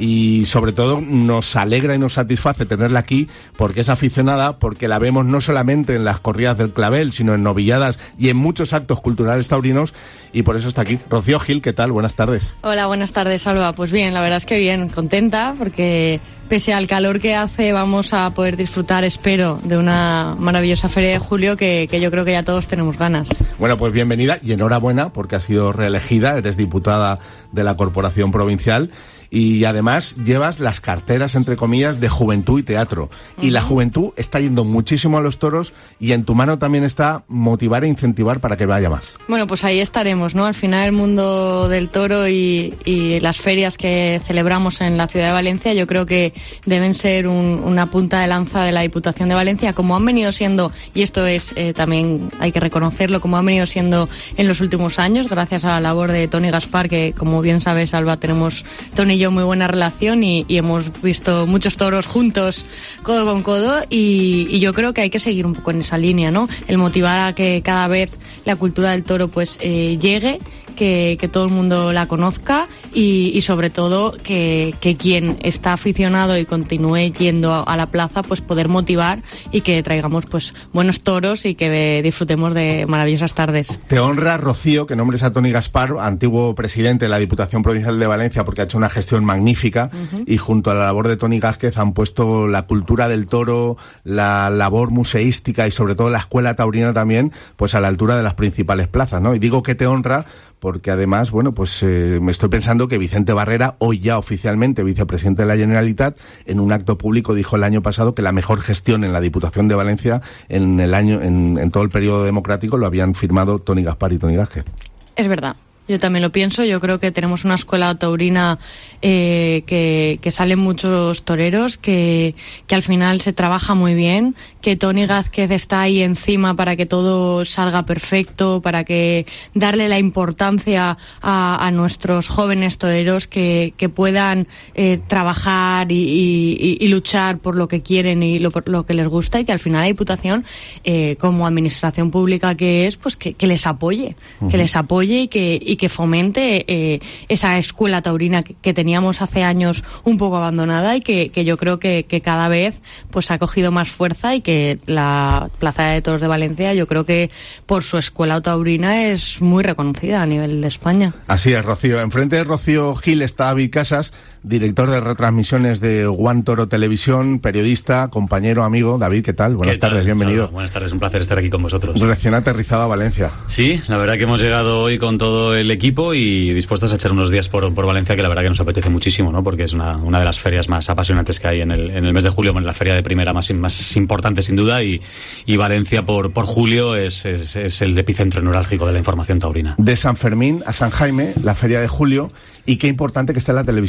Y sobre todo nos alegra y nos satisface tenerla aquí porque es aficionada, porque la vemos no solamente en las corridas del clavel, sino en novilladas y en muchos actos culturales taurinos, y por eso está aquí. Rocío Gil, ¿qué tal? Buenas tardes. Hola, buenas tardes, Alba. Pues bien, la verdad es que bien, contenta porque pese al calor que hace vamos a poder disfrutar, espero, de una maravillosa Feria de Julio que, que yo creo que ya todos tenemos ganas. Bueno, pues bienvenida y enhorabuena porque has sido reelegida, eres diputada de la Corporación Provincial. Y además llevas las carteras, entre comillas, de juventud y teatro. Uh-huh. Y la juventud está yendo muchísimo a los toros y en tu mano también está motivar e incentivar para que vaya más. Bueno, pues ahí estaremos, ¿no? Al final el mundo del toro y, y las ferias que celebramos en la ciudad de Valencia yo creo que deben ser un, una punta de lanza de la Diputación de Valencia, como han venido siendo, y esto es eh, también hay que reconocerlo, como han venido siendo en los últimos años, gracias a la labor de Toni Gaspar, que como bien sabes, Alba, tenemos Toni y yo muy buena relación y, y hemos visto muchos toros juntos, codo con codo, y, y yo creo que hay que seguir un poco en esa línea, ¿no? El motivar a que cada vez la cultura del toro pues eh, llegue, que, que todo el mundo la conozca y, y sobre todo que, que quien está aficionado y continúe yendo a, a la plaza pues poder motivar y que traigamos pues buenos toros y que disfrutemos de maravillosas tardes. Te honra, Rocío, que nombres a Toni Gaspar, antiguo presidente de la Diputación Provincial de Valencia, porque ha hecho una gestión magnífica. Uh-huh. Y junto a la labor de Toni Gázquez han puesto la cultura del toro, la labor museística y sobre todo la escuela taurina también pues a la altura de las principales plazas, ¿no? Y digo que te honra porque además, bueno, pues eh, me estoy pensando que Vicente Barrera, hoy ya oficialmente vicepresidente de la Generalitat, en un acto público dijo el año pasado que la mejor gestión en la Diputación de Valencia en el año, en, en todo el periodo democrático lo habían firmado Toni Gaspar y Toni Gázquez. Es verdad. Yo también lo pienso, yo creo que tenemos una escuela taurina eh, que, que salen muchos toreros, que, que al final se trabaja muy bien, que Toni Gázquez está ahí encima para que todo salga perfecto, para que darle la importancia a, a nuestros jóvenes toreros que, que puedan eh, trabajar y, y, y luchar por lo que quieren y lo, por lo que les gusta, y que al final la Diputación, eh, como administración pública que es, pues que, que les apoye, uh-huh. que les apoye y que, y que fomente eh, esa escuela taurina que, que teníamos hace años un poco abandonada y que, que yo creo que, que cada vez pues ha cogido más fuerza, y que la Plaza de Toros de Valencia yo creo que por su escuela taurina es muy reconocida a nivel de España. Así es, Rocío. Enfrente de Rocío Gil está David Casas, director de retransmisiones de One Toro Televisión, periodista, compañero, amigo. David, ¿qué tal? Buenas ¿Qué tal? tardes, bienvenido. Salva, buenas tardes, un placer estar aquí con vosotros. Recién aterrizado a Valencia. Sí, la verdad que hemos llegado hoy con todo el equipo y dispuestos a echar unos días por, por Valencia, que la verdad que nos apetece muchísimo, ¿no? Porque es una, una de las ferias más apasionantes que hay en el, en el mes de julio, bueno, la feria de primera más, más importante sin duda, y, y Valencia por, por julio es, es, es el epicentro neurálgico de la información taurina. De San Fermín a San Jaime, la feria de julio, y qué importante que esté en la televisión, David.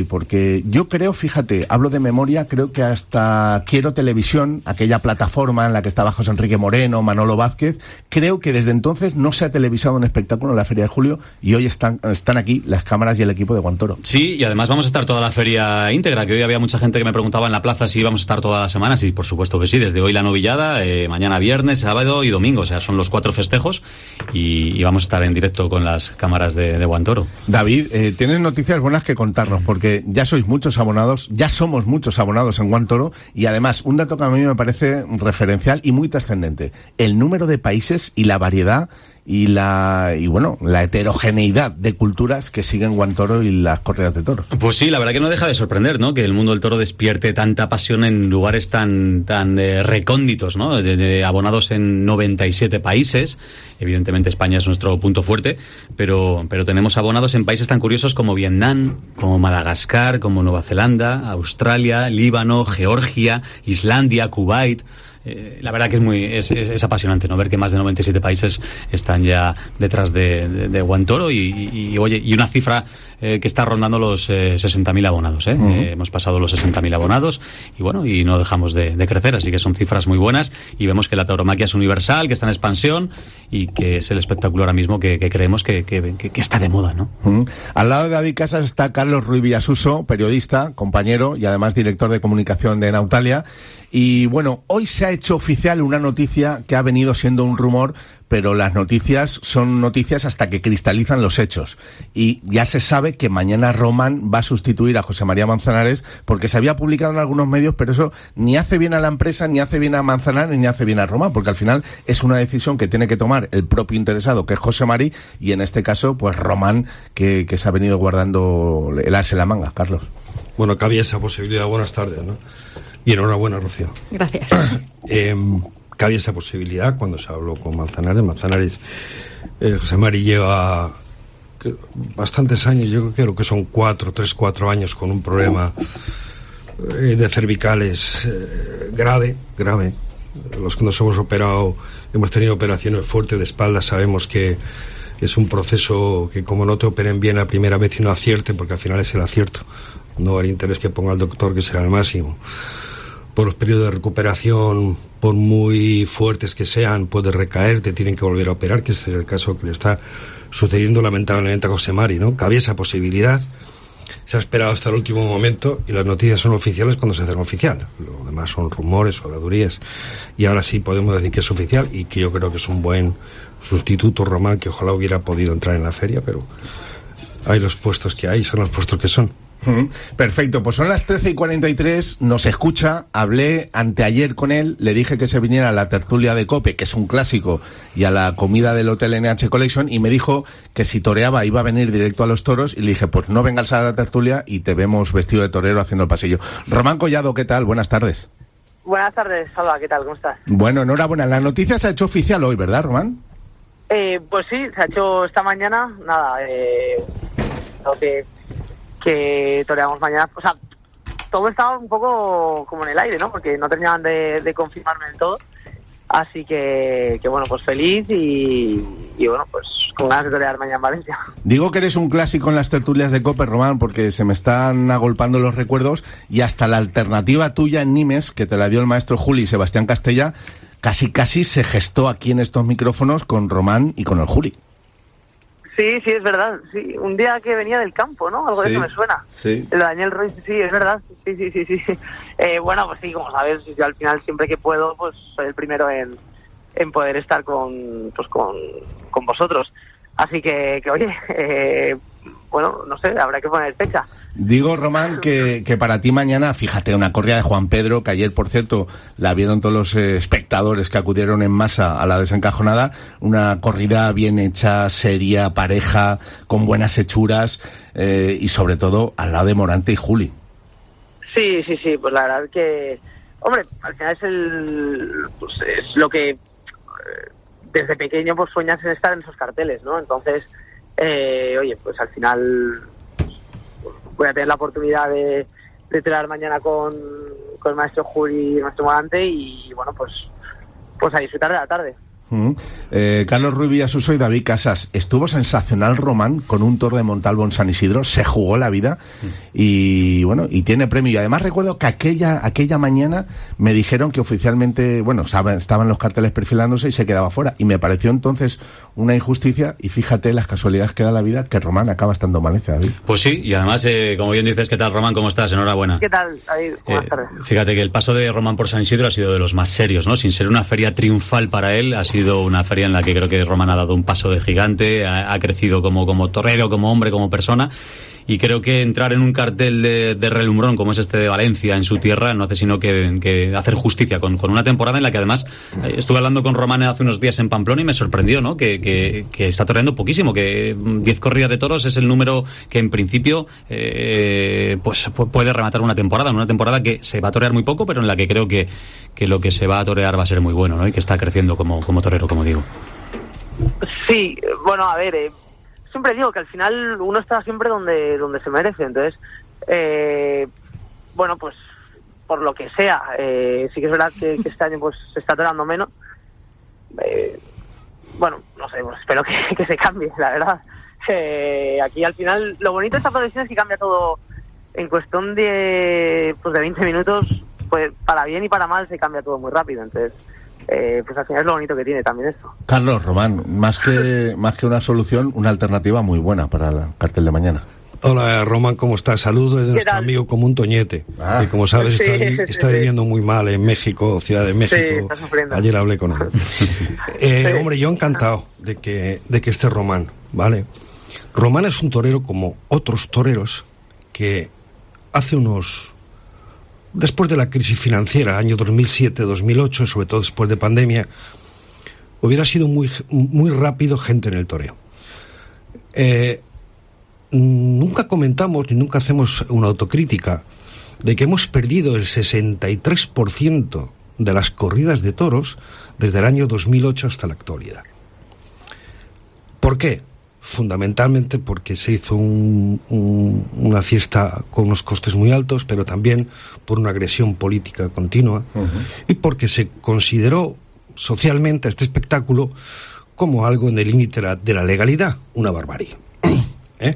David, porque yo creo, fíjate, hablo de memoria, creo que hasta Quiero Televisión, aquella plataforma en la que estaba José Enrique Moreno, Manolo Vázquez, creo que desde entonces no se ha televisado un espectáculo en la Feria de Julio y hoy están, están aquí las cámaras y el equipo de Guantoro. Sí, y además vamos a estar toda la feria íntegra, que hoy había mucha gente que me preguntaba en la plaza si íbamos a estar todas las semanas, y por supuesto que sí, desde hoy la novillada, eh, mañana viernes, sábado y domingo, o sea, son los cuatro festejos y, y vamos a estar en directo con las cámaras de, de Guantoro. David, eh, tienes noticias buenas que contarnos, porque ya sois muchos abonados, ya somos muchos abonados en Guantoro, y además, un dato que a mí me parece referencial y muy trascendente, el número de países y la variedad y la y bueno la heterogeneidad de culturas que siguen Guantoro y las corridas de toros. Pues sí, la verdad que no deja de sorprender, ¿no? Que el mundo del toro despierte tanta pasión en lugares tan tan eh, recónditos, ¿no? De, de abonados en noventa y siete países. Evidentemente España es nuestro punto fuerte, pero pero tenemos abonados en países tan curiosos como Vietnam, como Madagascar, como Nueva Zelanda, Australia, Líbano, Georgia, Islandia, Kuwait. Eh, la verdad que es muy es, es, es apasionante, ¿no? Ver que más de noventa y siete países están ya detrás de, de, de Guantoro y, y, y oye y una cifra eh, que está rondando los eh, sesenta mil abonados, ¿eh? Uh-huh. Eh, hemos pasado los sesenta mil abonados y bueno, y no dejamos de, de crecer, así que son cifras muy buenas y vemos que la tauromaquia es universal, que está en expansión y que es el espectáculo ahora mismo que, que creemos que, que, que, que está de moda, ¿no? Uh-huh. Al lado de David Casas está Carlos Ruiz Villasuso, periodista, compañero y además director de comunicación de Nautalia. Y bueno, hoy se ha hecho oficial una noticia que ha venido siendo un rumor, pero las noticias son noticias hasta que cristalizan los hechos. Y ya se sabe que mañana Román va a sustituir a José María Manzanares, porque se había publicado en algunos medios, pero eso ni hace bien a la empresa, ni hace bien a Manzanares, ni hace bien a Román, porque al final es una decisión que tiene que tomar el propio interesado, que es José Mari, y en este caso, pues Román, que, que se ha venido guardando el as en la manga. Carlos. Bueno, cabía esa posibilidad. Buenas tardes, ¿no? Y enhorabuena, Rocío. Gracias. eh, cabía esa posibilidad cuando se habló con Manzanares. Manzanares, eh, José Mari lleva que, bastantes años, yo creo que son cuatro, tres, cuatro años con un problema eh, de cervicales eh, grave, grave. Los que nos hemos operado, hemos tenido operaciones fuertes de espalda, sabemos que es un proceso que como no te operen bien la primera vez y no acierten, porque al final es el acierto, no el interés que ponga el doctor, que será el máximo. Por los periodos de recuperación, por muy fuertes que sean, puede recaer, te tienen que volver a operar, que este es el caso que le está sucediendo lamentablemente a José Mari, ¿no? Cabía esa posibilidad, se ha esperado hasta el último momento y las noticias son oficiales cuando se hacen oficial. Lo demás son rumores o habladurías y ahora sí podemos decir que es oficial y que yo creo que es un buen sustituto, Román, que ojalá hubiera podido entrar en la feria, pero hay los puestos que hay, son los puestos que son. Perfecto, pues son las trece y cuarenta y tres, nos escucha, hablé anteayer con él, le dije que se viniera a la tertulia de COPE, que es un clásico, y a la comida del Hotel N H Collection, y me dijo que si toreaba iba a venir directo a los toros, y le dije, pues no vengas a la tertulia y te vemos vestido de torero haciendo el pasillo. Román Collado, ¿qué tal? Buenas tardes. Buenas tardes, Salva, ¿qué tal? ¿Cómo estás? Bueno, enhorabuena, la noticia se ha hecho oficial hoy, ¿verdad, Román? Eh, pues sí, se ha hecho esta mañana, nada, eh, lo que... que toreamos mañana, o sea, todo estaba un poco como en el aire, ¿no? Porque no terminaban de, de confirmarme del todo, así que, que bueno, pues feliz y, y bueno, pues con ganas de torear mañana en Valencia. Digo que eres un clásico en las tertulias de COPE, Román, porque se me están agolpando los recuerdos y hasta la alternativa tuya en Nimes, que te la dio el maestro Juli y Sebastián Castella, casi casi se gestó aquí en estos micrófonos con Román y con el Juli. Sí, sí, es verdad. Sí, un día que venía del campo, ¿no? Algo sí, de eso me suena. Sí. El Daniel Ruiz, sí, es verdad. Sí, sí, sí, sí. Eh, bueno, pues sí, como sabes, yo al final siempre que puedo, pues soy el primero en, en poder estar con, pues con, con vosotros. Así que, que oye, eh, bueno, no sé, habrá que poner fecha. Digo, Román, que, que para ti mañana, fíjate, una corrida de Juan Pedro, que ayer, por cierto, la vieron todos los eh, espectadores que acudieron en masa a la desencajonada, una corrida bien hecha, seria, pareja, con buenas hechuras, eh, y sobre todo al lado de Morante y Juli. Sí, sí, sí, pues la verdad que, hombre, al final es el, pues es lo que eh, desde pequeño pues sueñas en estar en esos carteles, ¿no? Entonces, eh, oye, pues al final voy a tener la oportunidad de, de torear mañana con, con el maestro Juli y el maestro Morante y bueno, pues pues a disfrutar de la tarde. Uh-huh. eh, Carlos Ruiz Villasuso y David Casas. Estuvo sensacional Román con un toro de Montalvo en San Isidro, se jugó la vida y bueno, y tiene premio. Y además recuerdo que aquella aquella mañana me dijeron que oficialmente, bueno, saben, estaban los carteles perfilándose y se quedaba fuera. Y me pareció entonces una injusticia, y fíjate las casualidades que da la vida, que Román acaba estando en Valencia, David. Pues sí, y además, eh, como bien dices, ¿qué tal, Román? ¿Cómo estás? Enhorabuena. ¿Qué tal, David? Buenas Eh, tardes. fíjate que el paso de Román por San Isidro ha sido de los más serios, ¿no? Sin ser una feria triunfal para él, ha sido una feria en la que creo que Román ha dado un paso de gigante, ha, ha crecido como, como torero, como hombre, como persona, y creo que entrar en un cartel de, de relumbrón como es este de Valencia, en su tierra, no hace sino que, que hacer justicia con, con una temporada en la que además eh, estuve hablando con Román hace unos días en Pamplona y me sorprendió, ¿no? Que, que, que está toreando poquísimo, que diez corridas de toros es el número que en principio eh, pues puede rematar una temporada, una temporada que se va a torear muy poco, pero en la que creo que, que lo que se va a torear va a ser muy bueno, ¿no? Y que está creciendo como, como torero, como digo. Sí, bueno, a ver, eh, siempre digo que al final uno está siempre donde donde se merece, entonces, eh, bueno, pues por lo que sea, eh, sí que es verdad que, que este año pues se está toreando menos. Eh, bueno, no sé, pues espero que, que se cambie, la verdad. Eh, aquí al final, lo bonito de esta producción es que cambia todo en cuestión de, pues de veinte minutos, pues para bien y para mal se cambia todo muy rápido, entonces... Eh, pues al final es lo bonito que tiene también esto. Carlos, Román, más que más que una solución, una alternativa muy buena para el cartel de mañana. Hola, Román, ¿cómo estás? Saludos de nuestro tal? amigo Común Toñete, Ah. que como sabes Sí, está, sí, sí, está sí. viviendo muy mal en México, Ciudad de Sí, México. está sufriendo. Ayer hablé con él. Eh, Sí. Hombre, yo encantado de que, de que esté Román, ¿vale? Román es un torero como otros toreros que hace unos... Después de la crisis financiera, año dos mil siete dos mil ocho, sobre todo después de pandemia, hubiera sido muy, muy rápido gente en el toreo. Eh, nunca comentamos ni nunca hacemos una autocrítica de que hemos perdido el sesenta y tres por ciento de las corridas de toros desde el año dos mil ocho hasta la actualidad. ¿Por qué? Fundamentalmente porque se hizo un, un, una fiesta con unos costes muy altos, pero también por una agresión política continua, uh-huh. y porque se consideró socialmente este espectáculo como algo en el límite de la legalidad, una barbarie. ¿Eh?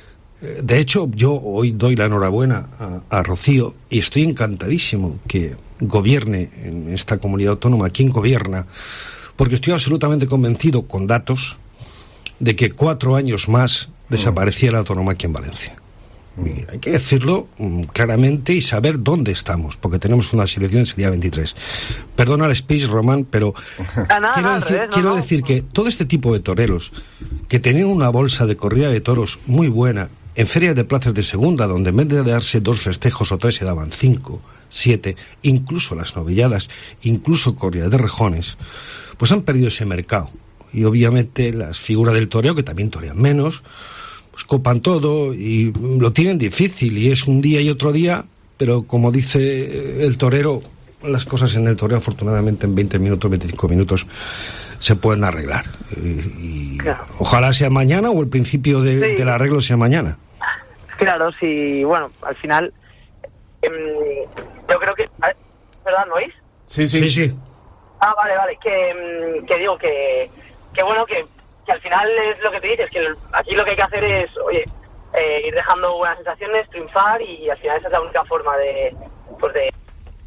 De hecho, yo hoy doy la enhorabuena a, a Rocío y estoy encantadísimo que gobierne en esta comunidad autónoma, quien gobierna, porque estoy absolutamente convencido con datos de que cuatro años más desaparecía la autonomaquia en Valencia. Y hay que decirlo um, claramente y saber dónde estamos, porque tenemos unas elecciones el día veintitrés. Perdona el speech, Román, pero Ah, nada, quiero, nada, decir, revés, no, quiero no. decir que todo este tipo de toreros que tenían una bolsa de corrida de toros muy buena en ferias de plazas de segunda, donde en vez de darse dos festejos o tres se daban cinco, siete, incluso las novilladas, incluso corridas de rejones, pues han perdido ese mercado. Y obviamente las figuras del toreo, que también torean menos, pues copan todo y lo tienen difícil, y es un día y otro día, pero como dice el torero, las cosas en el toreo afortunadamente en veinte minutos, veinticinco minutos se pueden arreglar. Y, y Claro. ojalá sea mañana o el principio de, Sí. del arreglo sea mañana. Claro, sí, bueno, al final em, yo creo que... a ver, ¿verdad, no oís? Sí, sí. Sí, sí. Ah, vale, vale, que, em, que digo que, que bueno, que, que al final es lo que te dices, que el- aquí lo que hay que hacer es, oye, eh, ir dejando buenas sensaciones, triunfar, y al final esa es la única forma de, pues de,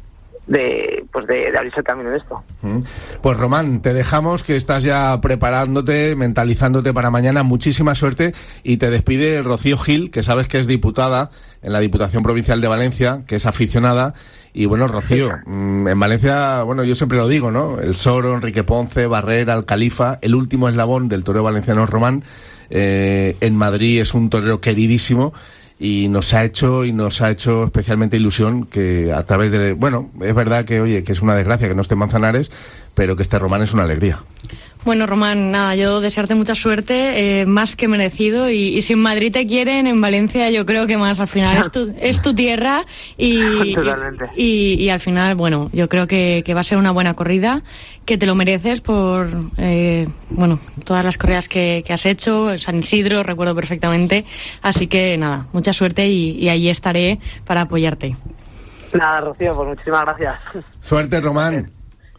de, pues de, de abrirse el camino en esto. Mm. Pues Román, te dejamos, que estás ya preparándote, mentalizándote para mañana. Muchísima suerte, y te despide Rocío Gil, que sabes que es diputada en la Diputación Provincial de Valencia, que es aficionada. Y bueno, Rocío, mm, en Valencia, bueno, yo siempre lo digo, ¿no? El Soro, Enrique Ponce, Barrera, el Califa, el último eslabón del toreo valenciano Román. Eh, en Madrid es un torero queridísimo, y nos ha hecho y nos ha hecho especialmente ilusión que a través de, bueno, es verdad que, oye, que es una desgracia que no esté en Manzanares, pero que este Román es una alegría. Bueno, Román, nada, yo desearte mucha suerte, eh, más que merecido, y, y si en Madrid te quieren, en Valencia yo creo que más. Al final es tu, es tu tierra, y, Totalmente. y, y al final, bueno, yo creo que, que va a ser una buena corrida, que te lo mereces por, eh, bueno, todas las corridas que, que has hecho, San Isidro, recuerdo perfectamente, así que nada, mucha suerte, y, y allí estaré para apoyarte. Nada, Rocío, pues muchísimas gracias. Suerte, Román.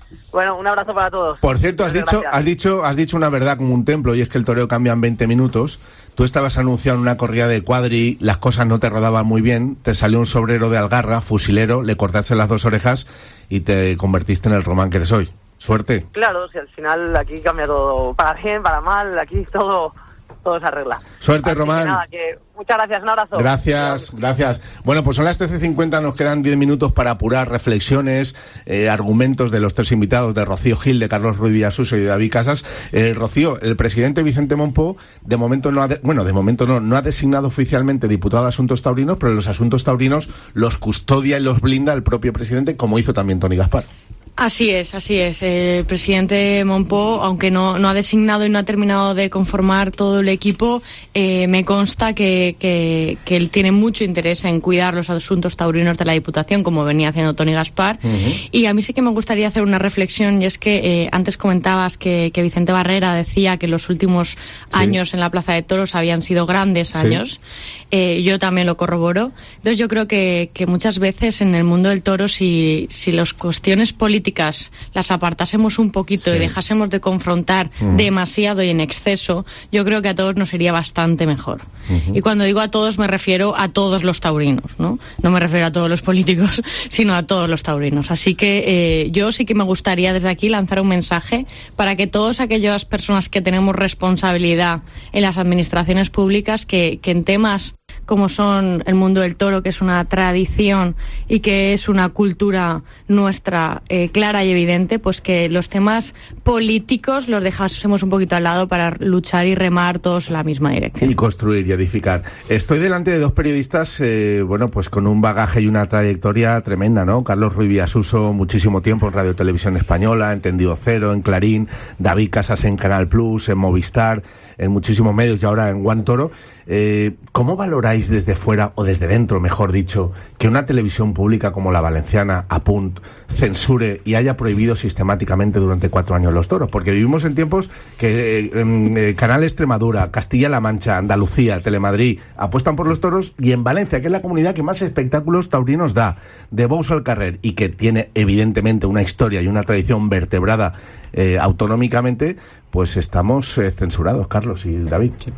Bueno, un abrazo para todos. Por cierto, has dicho, has dicho, has dicho una verdad como un templo, y es que el toreo cambia en veinte minutos. Tú estabas anunciado en una corrida de cuadri, las cosas no te rodaban muy bien, te salió un sobrero de Algarra, fusilero, le cortaste las dos orejas y te convertiste en el Román que eres hoy. Suerte. Claro, si al final aquí cambia todo, para bien, para mal, aquí todo... todo se arregla. Suerte, Así Román. Que nada, que muchas gracias, un abrazo. Gracias, gracias. Bueno, pues son las trece cincuenta, nos quedan diez minutos para apurar reflexiones, eh, argumentos de los tres invitados, de Rocío Gil, de Carlos Ruiz Villasusio y de David Casas. Eh, Rocío, el presidente Vicente Mompó, de momento no ha, de, bueno, de momento no, no ha designado oficialmente diputado de Asuntos Taurinos, pero los asuntos taurinos los custodia y los blinda el propio presidente, como hizo también Toni Gaspar. Así es, así es. El presidente Mompó, aunque no, no ha designado y no ha terminado de conformar todo el equipo, eh, me consta que, que, que él tiene mucho interés en cuidar los asuntos taurinos de la Diputación, como venía haciendo Toni Gaspar. Uh-huh. Y a mí sí que me gustaría hacer una reflexión, y es que eh, antes comentabas que, que Vicente Barrera decía que los últimos sí. años en la Plaza de Toros habían sido grandes años. Sí. Eh, yo también lo corroboro. Entonces yo creo que, que muchas veces en el mundo del toro, si, si las cuestiones políticas las apartásemos un poquito sí. y dejásemos de confrontar uh-huh. demasiado y en exceso, yo creo que a todos nos iría bastante mejor. Uh-huh. Y cuando digo a todos me refiero a todos los taurinos, ¿no? No me refiero a todos los políticos, sino a todos los taurinos. Así que eh, yo sí que me gustaría desde aquí lanzar un mensaje para que todas aquellas personas que tenemos responsabilidad en las administraciones públicas, que, que en temas como son el mundo del toro, que es una tradición y que es una cultura nuestra eh, clara y evidente, pues que los temas políticos los dejásemos un poquito al lado para luchar y remar todos en la misma dirección. Y construir y edificar. Estoy delante de dos periodistas, eh, bueno, pues con un bagaje y una trayectoria tremenda, ¿no? Carlos Ruiz Villasusio, muchísimo tiempo en Radio Televisión Española, en Tendido Cero, en Clarín, David Casas en Canal Plus, en Movistar, en muchísimos medios y ahora en One Toro. Eh, ¿Cómo valoráis desde fuera, o desde dentro, mejor dicho, que una televisión pública como la valenciana, Apunt, censure y haya prohibido sistemáticamente durante cuatro años los toros? Porque vivimos en tiempos que eh, eh, Canal Extremadura, Castilla-La Mancha, Andalucía, Telemadrid apuestan por los toros, y en Valencia, que es la comunidad que más espectáculos taurinos da, de Bous al Carrer, y que tiene evidentemente una historia y una tradición vertebrada eh, autonómicamente, pues estamos eh, censurados, Carlos y David. Sí.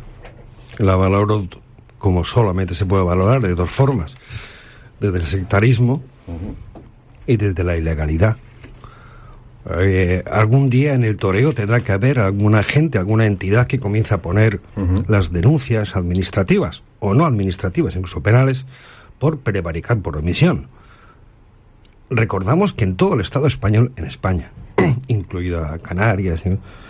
La valoro como solamente se puede valorar, de dos formas: desde el sectarismo uh-huh. y desde la ilegalidad. Eh, algún día en el toreo tendrá que haber alguna gente, alguna entidad que comience a poner uh-huh. las denuncias administrativas o no administrativas, incluso penales, por prevaricar por omisión. Recordamos que en todo el Estado español, en España, incluida Canarias,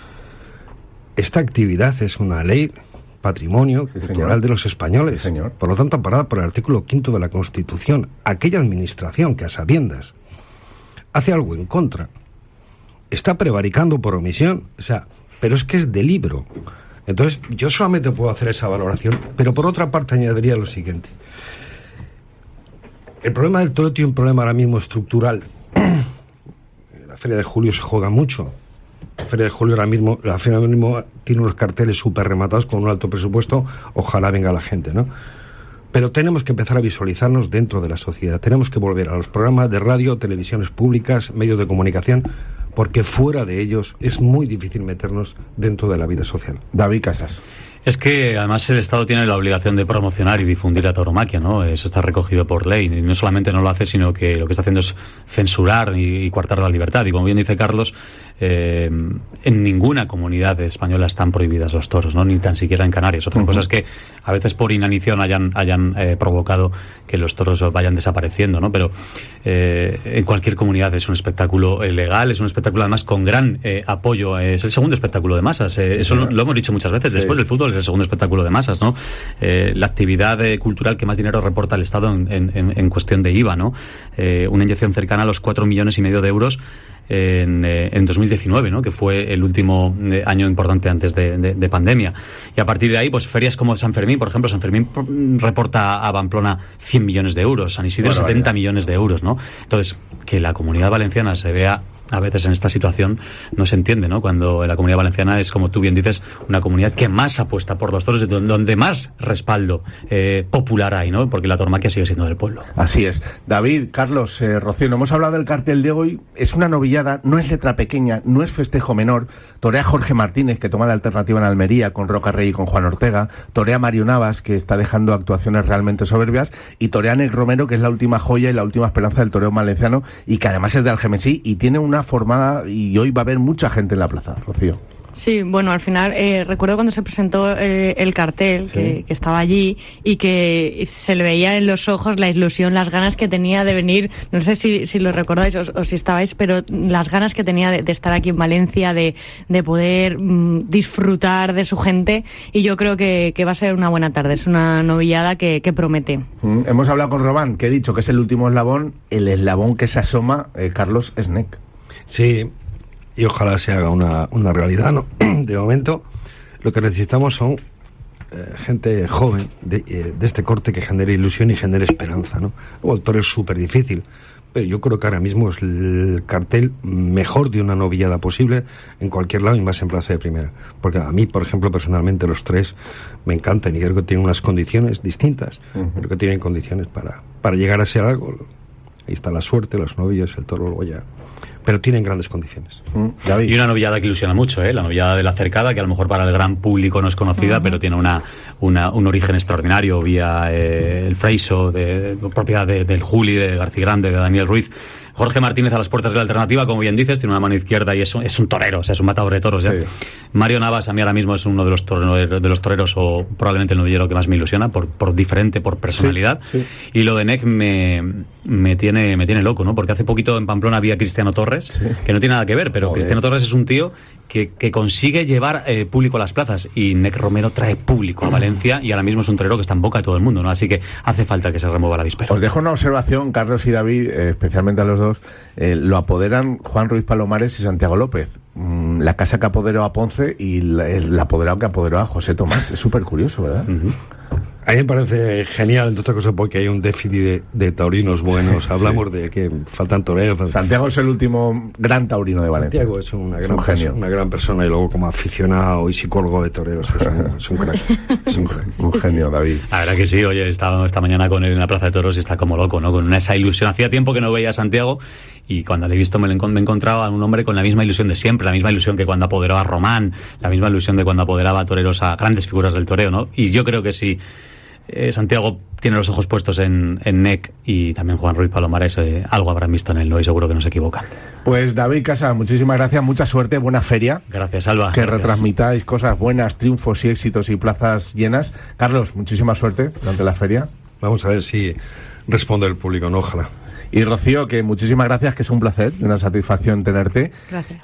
esta actividad es una ley patrimonio sí, cultural señor. de los españoles. Sí, señor. Por lo tanto, amparada por el artículo quinto de la Constitución. Aquella administración que a sabiendas hace algo en contra, está prevaricando por omisión, o sea, pero es que es de libro. Entonces, yo solamente puedo hacer esa valoración, pero por otra parte añadiría lo siguiente. El problema del toro tiene un problema ahora mismo estructural. La Feria de Julio se juega mucho. La Feria de Julio ahora mismo, la Feria ahora mismo tiene unos carteles súper rematados con un alto presupuesto, ojalá venga la gente, ¿no? Pero tenemos que empezar a visualizarnos dentro de la sociedad, tenemos que volver a los programas de radio, televisiones públicas, medios de comunicación, porque fuera de ellos es muy difícil meternos dentro de la vida social. David Casas. Es que además el Estado tiene la obligación de promocionar y difundir la tauromaquia, ¿no? Eso está recogido por ley, y no solamente no lo hace, sino que lo que está haciendo es censurar y, y coartar la libertad. Y como bien dice Carlos, eh, en ninguna comunidad española están prohibidas los toros, ¿no? Ni tan siquiera en Canarias. Otra uh-huh. cosa es que a veces por inanición hayan, hayan eh, provocado que los toros vayan desapareciendo, ¿no? Pero eh, en cualquier comunidad es un espectáculo legal, es un espectáculo además con gran eh, apoyo, eh, es el segundo espectáculo de masas, eh, sí, eso lo, lo hemos dicho muchas veces, sí. Después del fútbol es el segundo espectáculo de masas, ¿no? Eh, la actividad eh, cultural que más dinero reporta el Estado en, en, en cuestión de I V A, ¿no? Eh, una inyección cercana a los cuatro millones y medio de euros en, eh, en dos mil diecinueve, ¿no? Que fue el último eh, año importante antes de, de, de pandemia. Y a partir de ahí, pues ferias como San Fermín, por ejemplo, San Fermín reporta a Pamplona cien millones de euros, San Isidro bueno, setenta vaya. millones de euros, ¿no? Entonces, que la Comunidad Valenciana se vea a veces en esta situación no se entiende, ¿no? Cuando la Comunidad Valenciana es, como tú bien dices, una comunidad que más apuesta por los toros, donde más respaldo eh, popular hay, ¿no? Porque la tauromaquia sigue siendo del pueblo. Así es. David, Carlos, eh, Rocío, no hemos hablado del cartel de hoy. Es una novillada, no es letra pequeña, no es festejo menor. Torea Jorge Martínez, que toma la alternativa en Almería con Roca Rey y con Juan Ortega. Torea Mario Navas, que está dejando actuaciones realmente soberbias. Y torea Nec Romero, que es la última joya y la última esperanza del toreo valenciano, y que además es de Algemesí y tiene una formada, y hoy va a haber mucha gente en la plaza, Rocío. Sí, bueno, al final eh, recuerdo cuando se presentó eh, el cartel, sí. que, que estaba allí y que se le veía en los ojos la ilusión, las ganas que tenía de venir, no sé si, si lo recordáis o, o si estabais, pero las ganas que tenía de, de estar aquí en Valencia, de, de poder mmm, disfrutar de su gente, y yo creo que, que va a ser una buena tarde, es una novillada que, que promete. Mm, hemos hablado con Román, que he dicho que es el último eslabón, el eslabón que se asoma, eh, Carlos, es Nec. Sí, y ojalá se haga una, una realidad, ¿no? De momento, lo que necesitamos son eh, gente joven de, eh, de este corte que genere ilusión y genere esperanza, ¿no? Luego el toro es súper difícil, pero yo creo que ahora mismo es el cartel mejor de una novillada posible en cualquier lado y más en plaza de primera. Porque a mí, por ejemplo, personalmente, los tres me encantan y creo que tienen unas condiciones distintas, uh-huh. Creo que tienen condiciones para, para llegar a ser algo. Ahí está la suerte, los novillos, el toro, luego ya... pero tienen grandes condiciones. Mm, y una novillada que ilusiona mucho, ¿eh? La novillada de la cercada, que a lo mejor para el gran público no es conocida, uh-huh. pero tiene una, una un origen extraordinario vía eh, el Freiso, de, de propiedad de, del Juli, de García Grande, de Daniel Ruiz. Jorge Martínez a las puertas de la alternativa, como bien dices, tiene una mano izquierda y es un, es un torero, o sea, es un matador de toros. ¿Ya? Sí. Mario Navas a mí ahora mismo es uno de los toreros, de los toreros o probablemente el novillero que más me ilusiona, por, por diferente, por personalidad. Sí, sí. Y lo de Nec me, me, tiene, me tiene loco, ¿no? Porque hace poquito en Pamplona había Cristiano Torres, sí. que no tiene nada que ver, pero Joder. Cristiano Torres es un tío que, que consigue llevar eh, público a las plazas, y Nec Romero trae público a Valencia y ahora mismo es un torero que está en boca de todo el mundo, ¿no? Así que hace falta que se remueva la víspera. Os dejo una observación, Carlos y David, eh, especialmente a los dos. Eh, lo apoderan Juan Ruiz Palomares y Santiago López. Mm, la casa que apoderó a Ponce y la, el apoderado que apoderó a José Tomás. Es súper curioso, ¿verdad? Uh-huh. A mí me parece genial, entre otras cosas, porque hay un déficit de, de taurinos buenos. Hablamos sí. de que faltan toreros. Santiago es el último gran taurino de Valencia. Santiago es una gran, es un genio. Una gran persona, y luego como aficionado y psicólogo de toreros es un, es un crack. Es un, crack. Un genio, David. La verdad que sí, oye, he estado esta mañana con él en la Plaza de Toros y está como loco, ¿no? Con esa ilusión. Hacía tiempo que no veía a Santiago y cuando le he visto me, le, me he encontrado a un hombre con la misma ilusión de siempre, la misma ilusión que cuando apoderó a Román, la misma ilusión de cuando apoderaba a toreros, a grandes figuras del toreo, ¿no? Y yo creo que sí. Eh, Santiago tiene los ojos puestos en, en Nec, y también Juan Ruiz Palomares, eh, algo habrán visto en él, ¿no? Y seguro que no se equivocan. Pues David Casas, muchísimas gracias, mucha suerte, buena feria. Gracias, Alba. Que gracias. Retransmitáis cosas buenas, triunfos y éxitos y plazas llenas. Carlos, muchísima suerte durante la feria. Vamos a ver si responde el público, no, ojalá. Y Rocío, que muchísimas gracias, que es un placer y una satisfacción tenerte. Gracias.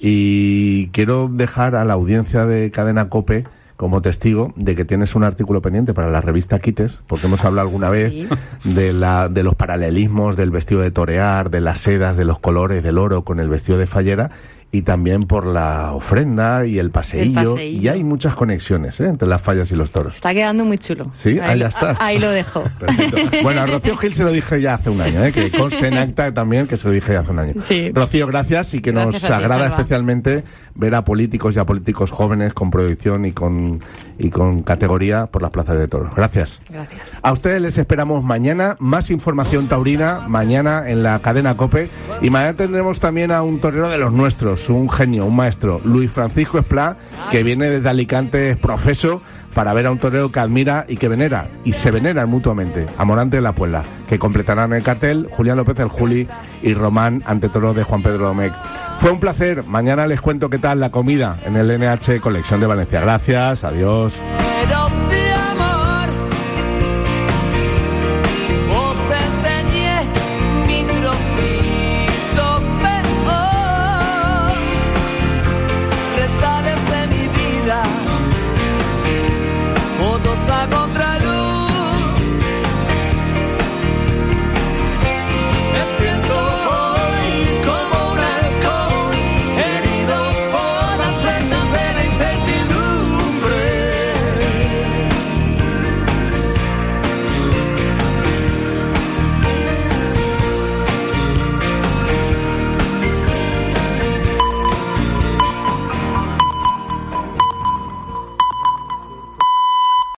Y quiero dejar a la audiencia de Cadena COPE como testigo de que tienes un artículo pendiente para la revista Quites, porque hemos hablado alguna vez sí. de la de los paralelismos del vestido de torear, de las sedas, de los colores del oro con el vestido de fallera, y también por la ofrenda y el paseillo, el paseillo. Y hay muchas conexiones, ¿eh?, entre las fallas y los toros. Está quedando muy chulo. Sí, ahí, ahí ya está. Ahí lo dejo. Perfecto. Bueno, a Rocío Gil se lo dije ya hace un año, ¿eh?, que conste en acta también que se lo dije ya hace un año. Sí. Rocío, gracias, y que gracias nos agrada ti, especialmente ver a políticos y a políticos jóvenes con proyección y con y con categoría por las plazas de toros. Gracias. Gracias. A ustedes les esperamos mañana, más información taurina mañana en la Cadena COPE, y mañana tendremos también a un torero de los nuestros, un genio, un maestro, Luis Francisco Esplá, que viene desde Alicante, es profeso, para ver a un torero que admira y que venera, y se veneran mutuamente, a Morante de la Puebla, que completarán el cartel Julián López el Juli y Román ante toro de Juan Pedro Domecq. Fue un placer, mañana les cuento qué tal la comida en el N H Colección de Valencia. Gracias, adiós.